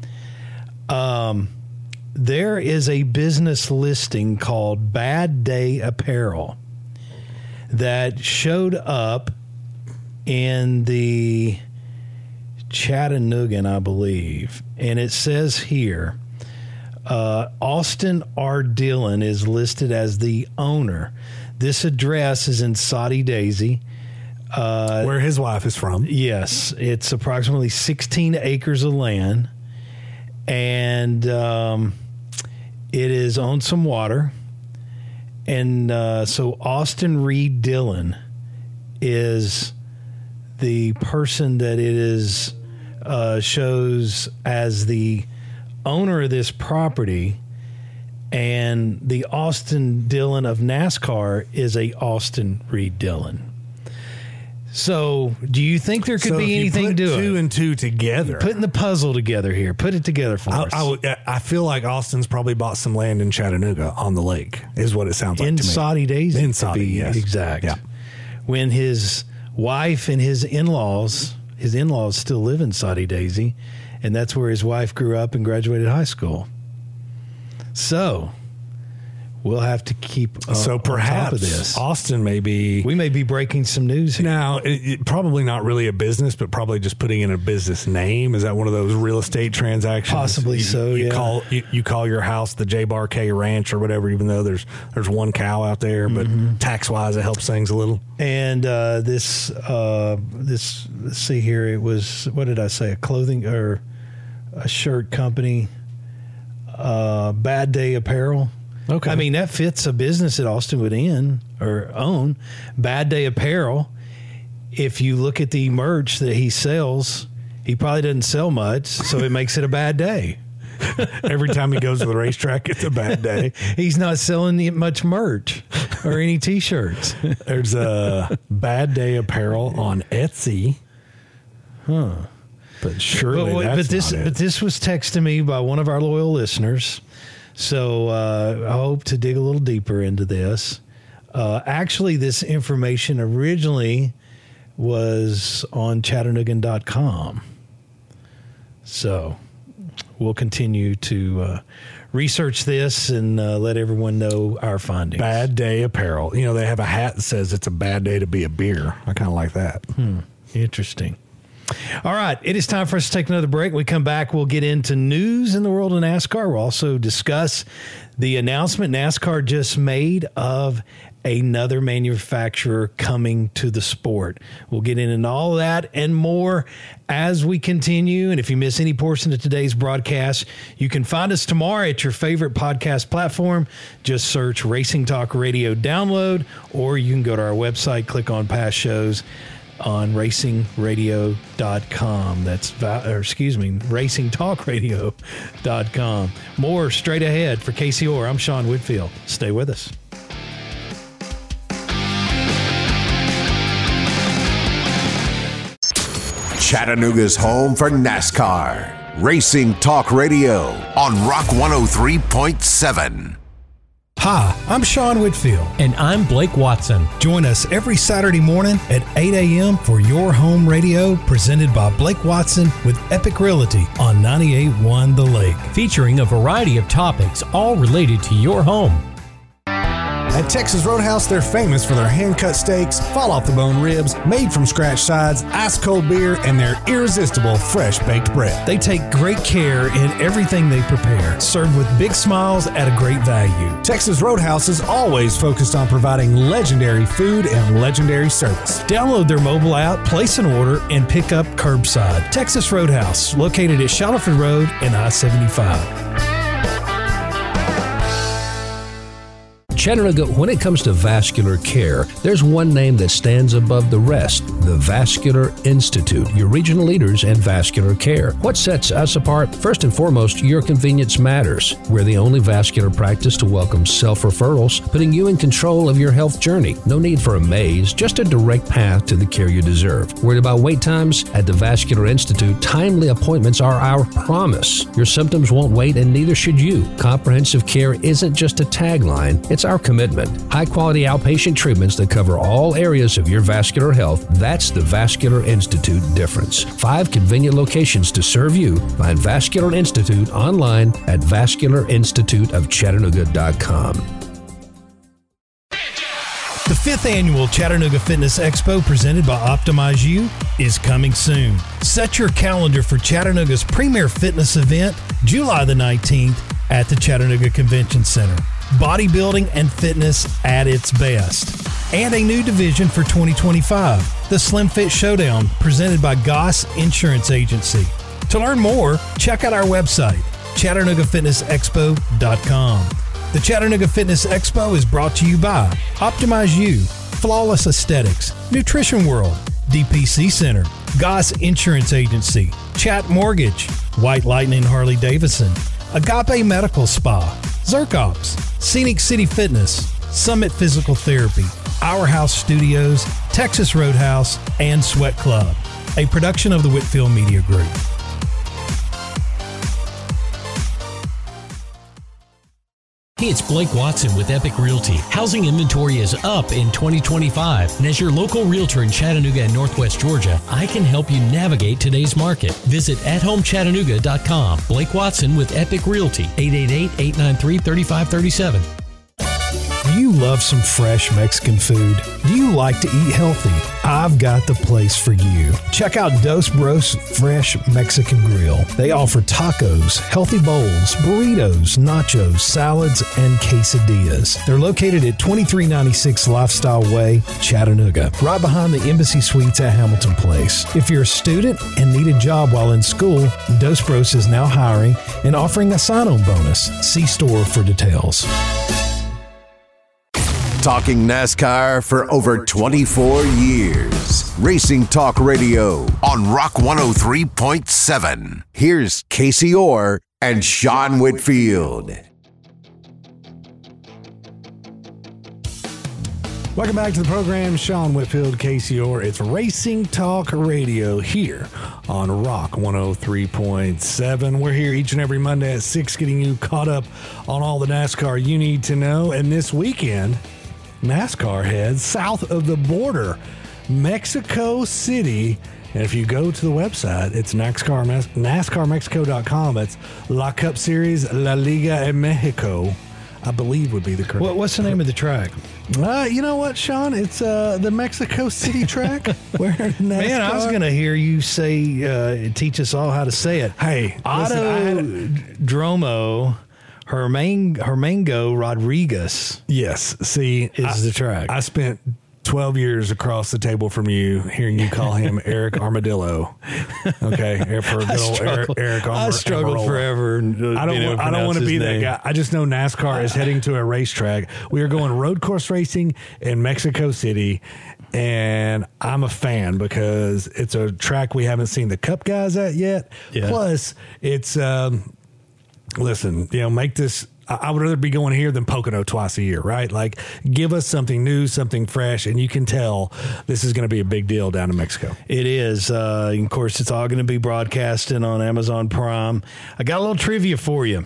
There is a business listing called Bad Day Apparel that showed up in the Chattanooga, I believe. And it says here, Austin R. Dillon is listed as the owner. This address is in Soddy Daisy. Where his wife is from. Yes. It's approximately 16 acres of land. And it is on some water. And so Austin Reed Dillon is the person that it is shows as the owner of this property. And the Austin Dillon of NASCAR is a Austin Reed Dillon. So, do you think there could be anything to it? Two and two together. Putting the puzzle together here. Put it together for us. I feel like Austin's probably bought some land in Chattanooga on the lake, is what it sounds like to me. In Soddy Daisy. In Soddy, yes. Exact. Yeah. When his wife and his in-laws still live in Soddy Daisy, and that's where his wife grew up and graduated high school. So, we'll have to keep perhaps on top of this. Austin we may be breaking some news here. Now, probably not really a business, but probably just putting in a business name. Is that one of those real estate transactions? Possibly you call your house the J Bar K Ranch or whatever, even though there's one cow out there, but tax wise it helps things a little. And this let's see here, it was, what did I say, a clothing or a shirt company, Bad Day Apparel. Okay. I mean, that fits a business that Austin would own. Bad Day Apparel. If you look at the merch that he sells, he probably doesn't sell much, so it makes it a bad day. Every time he goes to the racetrack, it's a bad day. He's not selling much merch or any T-shirts. There's a Bad Day Apparel on Etsy. Huh. But surely but this was texted to me by one of our loyal listeners So I hope to dig a little deeper into this. Actually, this information originally was on Chattanoogan.com. So we'll continue to research this and let everyone know our findings. Bad Day Apparel. You know, they have a hat that says it's a bad day to be a beer. I kind of like that. Interesting. All right, it is time for us to take another break. When we come back, we'll get into news in the world of NASCAR. We'll also discuss the announcement NASCAR just made of another manufacturer coming to the sport. We'll get into all that and more as we continue. And if you miss any portion of today's broadcast, you can find us tomorrow at your favorite podcast platform. Just search Racing Talk Radio Download, or you can go to our website, click on past shows on racingradio.com. racingtalkradio.com. More straight ahead. For Casey Orr, I'm Sean Whitfield. Stay with us. Chattanooga's home for NASCAR. Racing Talk Radio on Rock 103.7. Hi, I'm Sean Whitfield. And I'm Blake Watson. Join us every Saturday morning at 8 a.m. for your home radio, presented by Blake Watson with Epic Realty on 98.1 The Lake. Featuring a variety of topics, all related to your home. At Texas Roadhouse, they're famous for their hand-cut steaks, fall-off-the-bone ribs, made-from-scratch sides, ice-cold beer, and their irresistible fresh-baked bread. They take great care in everything they prepare, served with big smiles at a great value. Texas Roadhouse is always focused on providing legendary food and legendary service. Download their mobile app, place an order, and pick up curbside. Texas Roadhouse, located at Shallowford Road and I-75. Chattanooga, when it comes to vascular care, there's one name that stands above the rest, the Vascular Institute, your regional leaders in vascular care. What sets us apart? First and foremost, your convenience matters. We're the only vascular practice to welcome self-referrals, putting you in control of your health journey. No need for a maze, just a direct path to the care you deserve. Worried about wait times? At the Vascular Institute, timely appointments are our promise. Your symptoms won't wait, and neither should you. Comprehensive care isn't just a tagline, it's our commitment. High-quality outpatient treatments that cover all areas of your vascular health. That's the Vascular Institute difference. 5 convenient locations to serve you. Find Vascular Institute online at vascularinstituteofchattanooga.com. The 5th annual Chattanooga Fitness Expo, presented by Optimize You, is coming soon. Set your calendar for Chattanooga's premier fitness event, July the 19th, at the Chattanooga Convention Center. Bodybuilding and fitness at its best. And a new division for 2025, the Slim Fit Showdown, presented by Goss Insurance Agency. To learn more, check out our website, ChattanoogaFitnessExpo.com. The Chattanooga Fitness Expo is brought to you by Optimize You, Flawless Aesthetics, Nutrition World, DPC Center, Goss Insurance Agency, Chat Mortgage, White Lightning Harley Davidson, Agape Medical Spa, Zircops, Scenic City Fitness, Summit Physical Therapy, Our House Studios, Texas Roadhouse, and Sweat Club, a production of the Whitfield Media Group. Hey, it's Blake Watson with Epic Realty. Housing inventory is up in 2025. And as your local realtor in Chattanooga and Northwest Georgia, I can help you navigate today's market. Visit athomechattanooga.com. Blake Watson with Epic Realty, 888-893-3537. Do you love some fresh Mexican food? Do you like to eat healthy? I've got the place for you. Check out Dos Bros Fresh Mexican Grill. They offer tacos, healthy bowls, burritos, nachos, salads, and quesadillas. They're located at 2396 Lifestyle Way, Chattanooga, right behind the Embassy Suites at Hamilton Place. If you're a student and need a job while in school, Dos Bros is now hiring and offering a sign-on bonus. See store for details. Talking NASCAR for over 24 years. Racing Talk Radio on Rock 103.7. Here's Casey Orr and Sean Whitfield. Welcome back to the program. Sean Whitfield, Casey Orr. It's Racing Talk Radio here on Rock 103.7. We're here each and every Monday at 6 getting you caught up on all the NASCAR you need to know. And this weekend, NASCAR heads south of the border, Mexico City. And if you go to the website, it's NASCARmexico.com. It's La Cup Series La Liga en Mexico, I believe would be the correct. What's the name of the track? You know what, Sean? It's the Mexico City track. Where NASCAR. Man, I was going to hear you say, teach us all how to say it. Hey, Autodromo Hermango Rodriguez. Yes, see, is the track. I spent 12 years across the table from you, hearing you call him Eric Armadillo. Okay, for good old Eric Armadillo. I struggled forever. I don't want to be that guy. I just know NASCAR is heading to a racetrack. We are going road course racing in Mexico City, and I'm a fan because it's a track we haven't seen the Cup guys at yet. Yeah. Plus, it's listen, make this. I would rather be going here than Pocono twice a year, right? Like, give us something new, something fresh, and you can tell this is going to be a big deal down in Mexico. It is. Of course, it's all going to be broadcasting on Amazon Prime. I got a little trivia for you.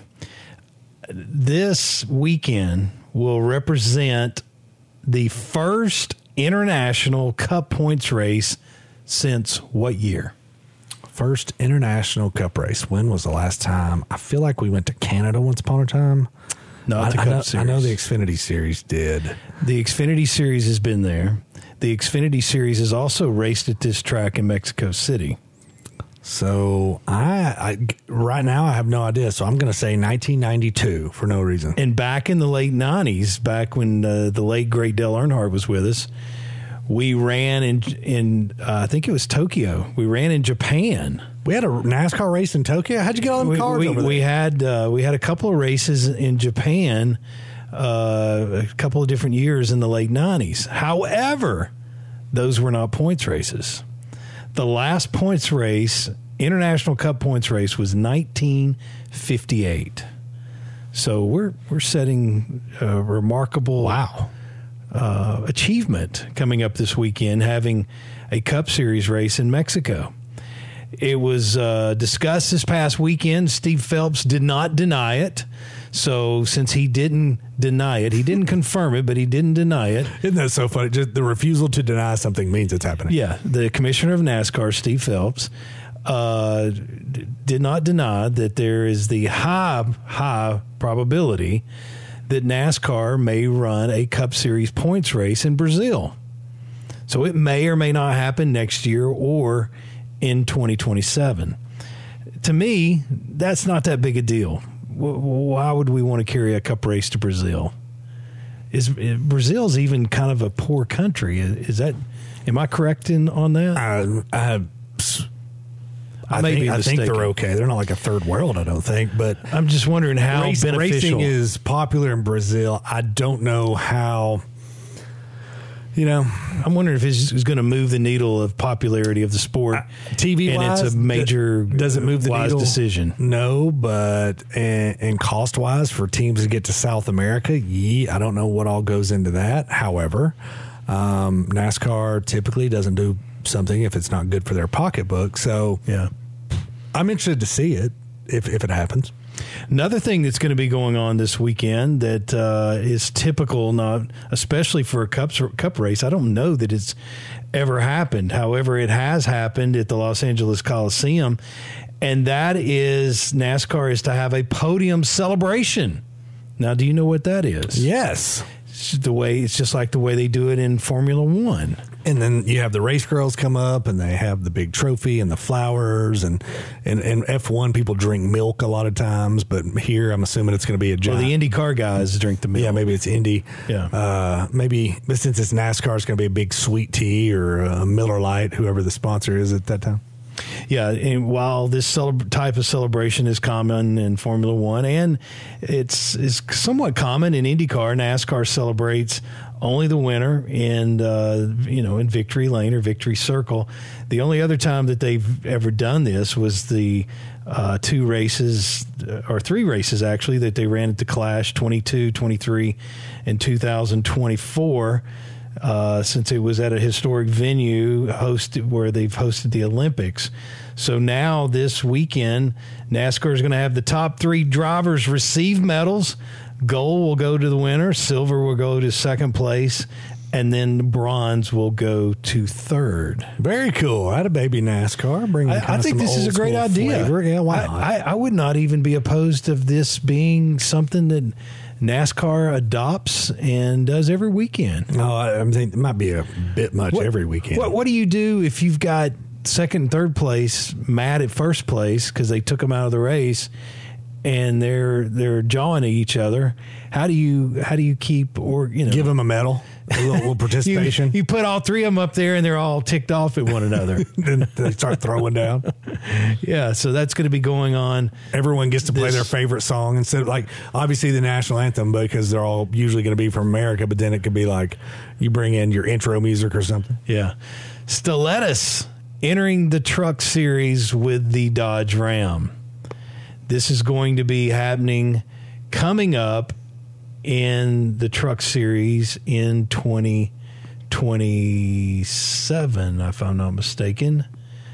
This weekend will represent the first International Cup points race since what year? First International Cup race. When was the last time? I feel like we went to Canada once upon a time. No, the Cup Series. I know the Xfinity Series did. The Xfinity Series has been there. The Xfinity Series has also raced at this track in Mexico City. So I right now I have no idea. So I'm going to say 1992 for no reason. And back in the late 90s, back when the late great Dale Earnhardt was with us, we ran in I think it was Tokyo. We ran in Japan. We had a NASCAR race in Tokyo. How'd you get all them cars over there? We had a couple of races in Japan, a couple of different years in the late 90s. However, those were not points races. The last points race, International Cup points race, was 1958. So we're setting a remarkable achievement coming up this weekend, having a Cup Series race in Mexico. It was discussed this past weekend. Steve Phelps did not deny it. So since he didn't deny it, he didn't confirm it, but he didn't deny it. Isn't that so funny? Just the refusal to deny something means it's happening. Yeah. The commissioner of NASCAR, Steve Phelps, did not deny that there is the high probability that NASCAR may run a Cup Series points race in Brazil. So it may or may not happen next year or in 2027. To me, that's not that big a deal. Why would we want to carry a Cup race to Brazil? Brazil's even kind of a poor country. Am I correct on that? I think they're okay. They're not like a third world, I don't think. But I'm just wondering how beneficial. Racing is popular in Brazil. I don't know how. I'm wondering if it's going to move the needle of popularity of the sport. TV wise, and it's a major does it move the needle? Decision. No, but and cost wise for teams to get to South America, I don't know what all goes into that. However, NASCAR typically doesn't do something if it's not good for their pocketbook. So yeah, I'm interested to see it if it happens. Another thing that's going to be going on this weekend that is typical, not especially for a cup race. I don't know that it's ever happened. However, it has happened at the Los Angeles Coliseum, and that is NASCAR is to have a podium celebration. Now, do you know what that is? Yes. It's just like the way they do it in Formula One. And then you have the race girls come up and they have the big trophy and the flowers and F1 people drink milk a lot of times, but here I'm assuming it's going to be a giant. Well, the IndyCar guys drink the milk. Yeah, maybe it's Indy. Yeah. Maybe, but since it's NASCAR, it's going to be a big sweet tea or a Miller Lite, whoever the sponsor is at that time. Yeah, and while this type of celebration is common in Formula One and it's somewhat common in IndyCar, NASCAR celebrates only the winner in in Victory Lane or Victory Circle. The only other time that they've ever done this was the 2 races or 3 races actually that they ran at the Clash 22, 23, and 2024. since it was at a historic venue where they've hosted the Olympics. So now this weekend, NASCAR is going to have the top 3 drivers receive medals. Gold will go to the winner, silver will go to second place, and then bronze will go to third. Very cool. I had a baby NASCAR. I think this is a great idea. Flavor. Yeah, why not? I would not even be opposed of this being something that NASCAR adopts and does every weekend. No, I think it might be a bit much every weekend. What do you do if you've got second and third place mad at first place because they took them out of the race and they're jawing at each other? How do you keep, or give them a medal, a little participation? You put all 3 of them up there and they're all ticked off at one another. Then they start throwing down. Yeah, so that's going to be going on. Everyone gets to play their favorite song instead of obviously the national anthem, because they're all usually going to be from America, but then it could be like you bring in your intro music or something. Yeah. Stellantis entering the truck series with the Dodge Ram. This is going to be happening coming up in the truck series in 2027, if I'm not mistaken.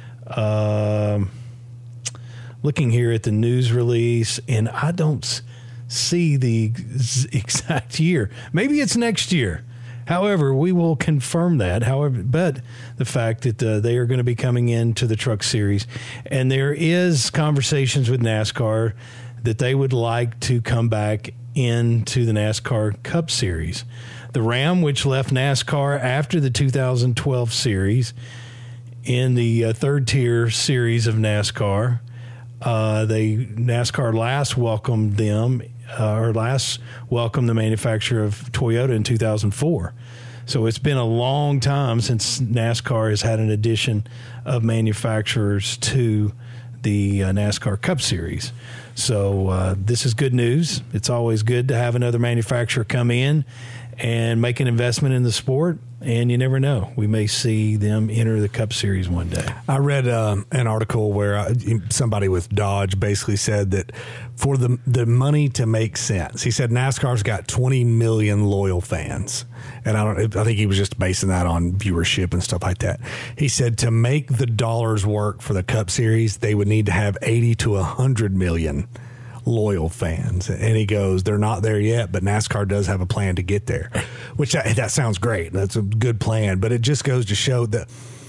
Looking here at the news release, and I don't see the exact year. Maybe it's next year. However, we will confirm that. But the fact that they are going to be coming into the truck series, and there is conversations with NASCAR that they would like to come back into the NASCAR Cup Series. The Ram, which left NASCAR after the 2012 series in the third tier series of NASCAR, NASCAR last welcomed them. Welcomed the manufacturer of Toyota in 2004. So it's been a long time since NASCAR has had an addition of manufacturers to the NASCAR Cup Series. So this is good news. It's always good to have another manufacturer come in and make an investment in the sport. And you never know. We may see them enter the Cup Series one day. I read an article where somebody with Dodge basically said that for the money to make sense, he said NASCAR's got 20 million loyal fans. And I think he was just basing that on viewership and stuff like that. He said to make the dollars work for the Cup Series, they would need to have 80 to 100 million loyal fans. And he goes, they're not there yet, but NASCAR does have a plan to get there, which that sounds great. That's a good plan, but it just goes to show the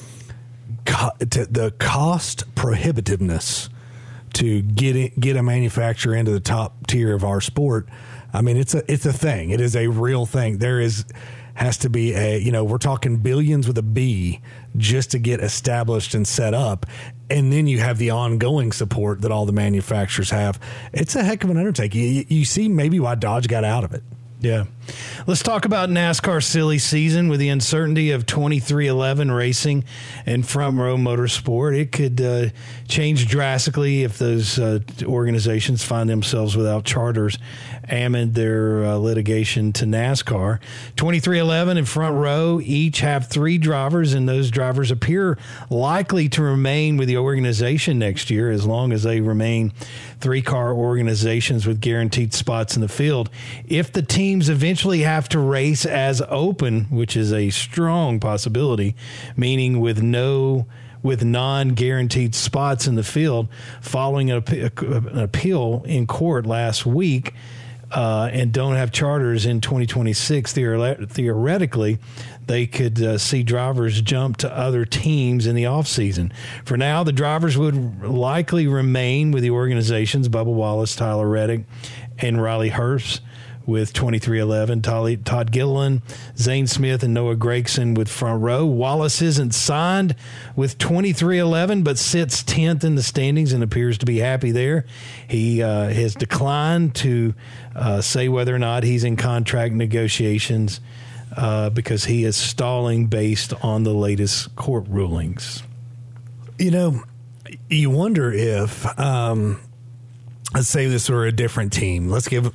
cost prohibitiveness to get a manufacturer into the top tier of our sport. I mean, it's a thing. It is a real thing. Has to be we're talking billions with a B just to get established and set up. And then you have the ongoing support that all the manufacturers have. It's a heck of an undertaking. You see maybe why Dodge got out of it. Yeah. Let's talk about NASCAR silly season with the uncertainty of 2311 racing and Front Row Motorsport. It could change drastically if those organizations find themselves without charters amid their litigation to NASCAR. 2311 and Front Row each have 3 drivers, and those drivers appear likely to remain with the organization next year as long as they remain 3-car organizations with guaranteed spots in the field. If the teams eventually have to race as open, which is a strong possibility, meaning with non-guaranteed spots in the field, following an appeal in court last week, and don't have charters in 2026, theoretically, they could see drivers jump to other teams in the offseason. For now, the drivers would likely remain with the organizations, Bubba Wallace, Tyler Reddick, and Riley Herbst with 2311, Todd Gilliland, Zane Smith, and Noah Gragson with Front Row. Wallace isn't signed with 2311, but sits 10th in the standings and appears to be happy there. He has declined to say whether or not he's in contract negotiations because he is stalling based on the latest court rulings. You wonder if let's say this were a different team. Let's give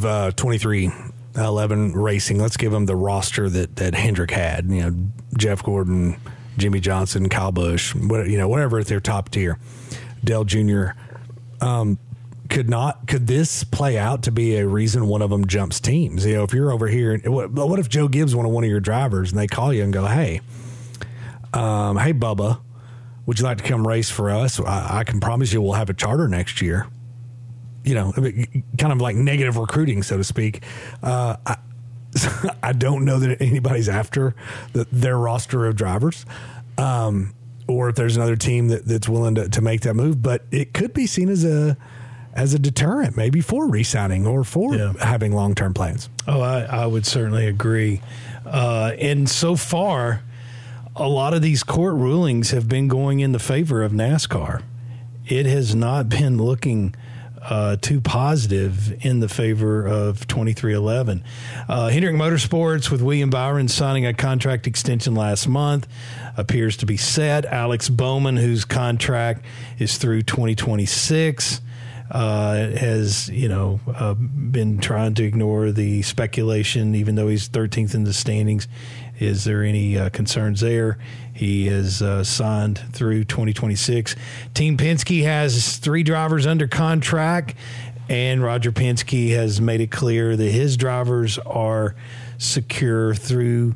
2311 Racing. Let's give them the roster that Hendrick had. Jeff Gordon, Jimmy Johnson, Kyle Busch, whatever at their top tier. Dale Jr. could this play out to be a reason one of them jumps teams? If you're over here, what if Joe Gibbs wanted one of your drivers and they call you and go, hey Bubba, would you like to come race for us? I can promise you we'll have a charter next year. Kind of like negative recruiting, so to speak. I don't know that anybody's after their roster of drivers, or if there's another team that's willing to make that move. But it could be seen as a deterrent, maybe for re-signing or for having long-term plans. Oh, I would certainly agree. And so far, a lot of these court rulings have been going in the favor of NASCAR. It has not been looking too positive in the favor of 2311. Hendrick Motorsports, with William Byron signing a contract extension last month, appears to be set. Alex Bowman, whose contract is through 2026, has been trying to ignore the speculation, even though he's 13th in the standings. Is there any concerns there? He is signed through 2026. Team Penske has 3 drivers under contract, and Roger Penske has made it clear that his drivers are secure through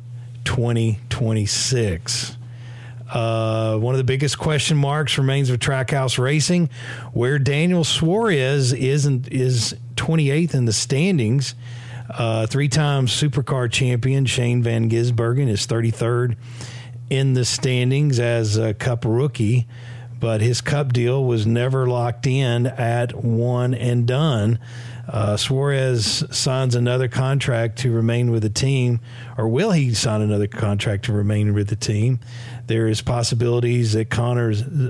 2026. One of the biggest question marks remains with Trackhouse Racing, where Daniel Suarez is 28th in the standings. 3-time Supercar champion Shane Van Gisbergen is 33rd in the standings as a Cup rookie, but his Cup deal was never locked in at one and done. Suarez signs another contract to remain with the team, or will he sign another contract to remain with the team? There is possibilities that Connor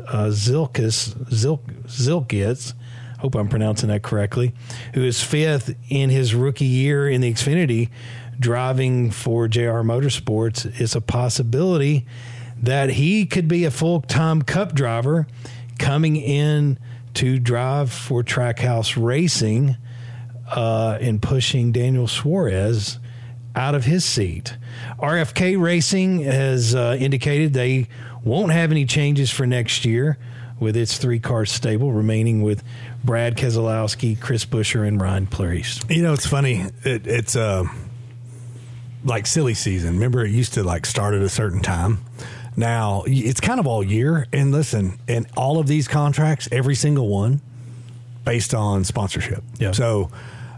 Zilkits, hope I'm pronouncing that correctly, who is 5th in his rookie year in the Xfinity, driving for JR Motorsports. It's a possibility that he could be a full-time Cup driver coming in to drive for Trackhouse Racing and pushing Daniel Suarez out of his seat. RFK Racing has indicated they won't have any changes for next year, with its 3-car stable remaining with Brad Keselowski, Chris Buescher, and Ryan Preece. It's funny. It's like silly season. Remember, it used to start at a certain time. Now it's kind of all year. And listen, in all of these contracts, every single one based on sponsorship. Yeah. So,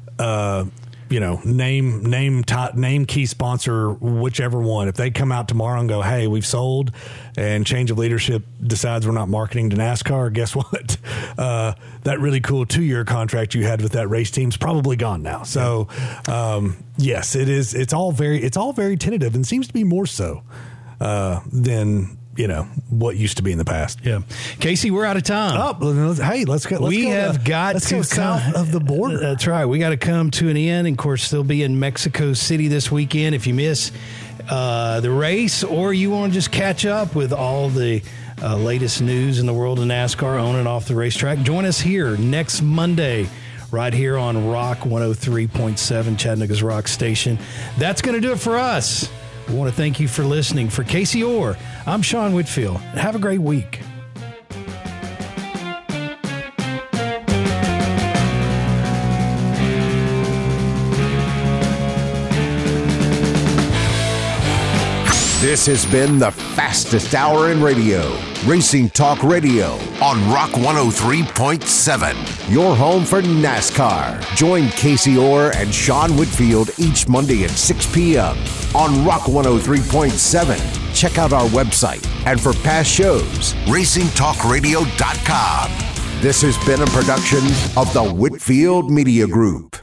name key sponsor, whichever one. If they come out tomorrow and go, hey, we've sold, and change of leadership decides we're not marketing to NASCAR, guess what? That really cool 2-year contract you had with that race team's probably gone now. So, yes, it is. It's all very tentative, and seems to be more so than what used to be in the past. Yeah, Casey, we're out of time. Hey, let's go. Let's go south of the border. That's right. We got to come to an end. And of course, they'll be in Mexico City this weekend. If you miss the race, or you want to just catch up with all the latest news in the world of NASCAR on and off the racetrack, join us here next Monday, right here on Rock 103.7, Chattanooga's Rock Station. That's going to do it for us. We want to thank you for listening. For Casey Orr, I'm Sean Whitfield. Have a great week. This has been the fastest hour in radio. Racing Talk Radio on Rock 103.7. Your home for NASCAR. Join Casey Orr and Sean Whitfield each Monday at 6 p.m. on Rock 103.7. Check out our website. And for past shows, racingtalkradio.com. This has been a production of the Whitfield Media Group.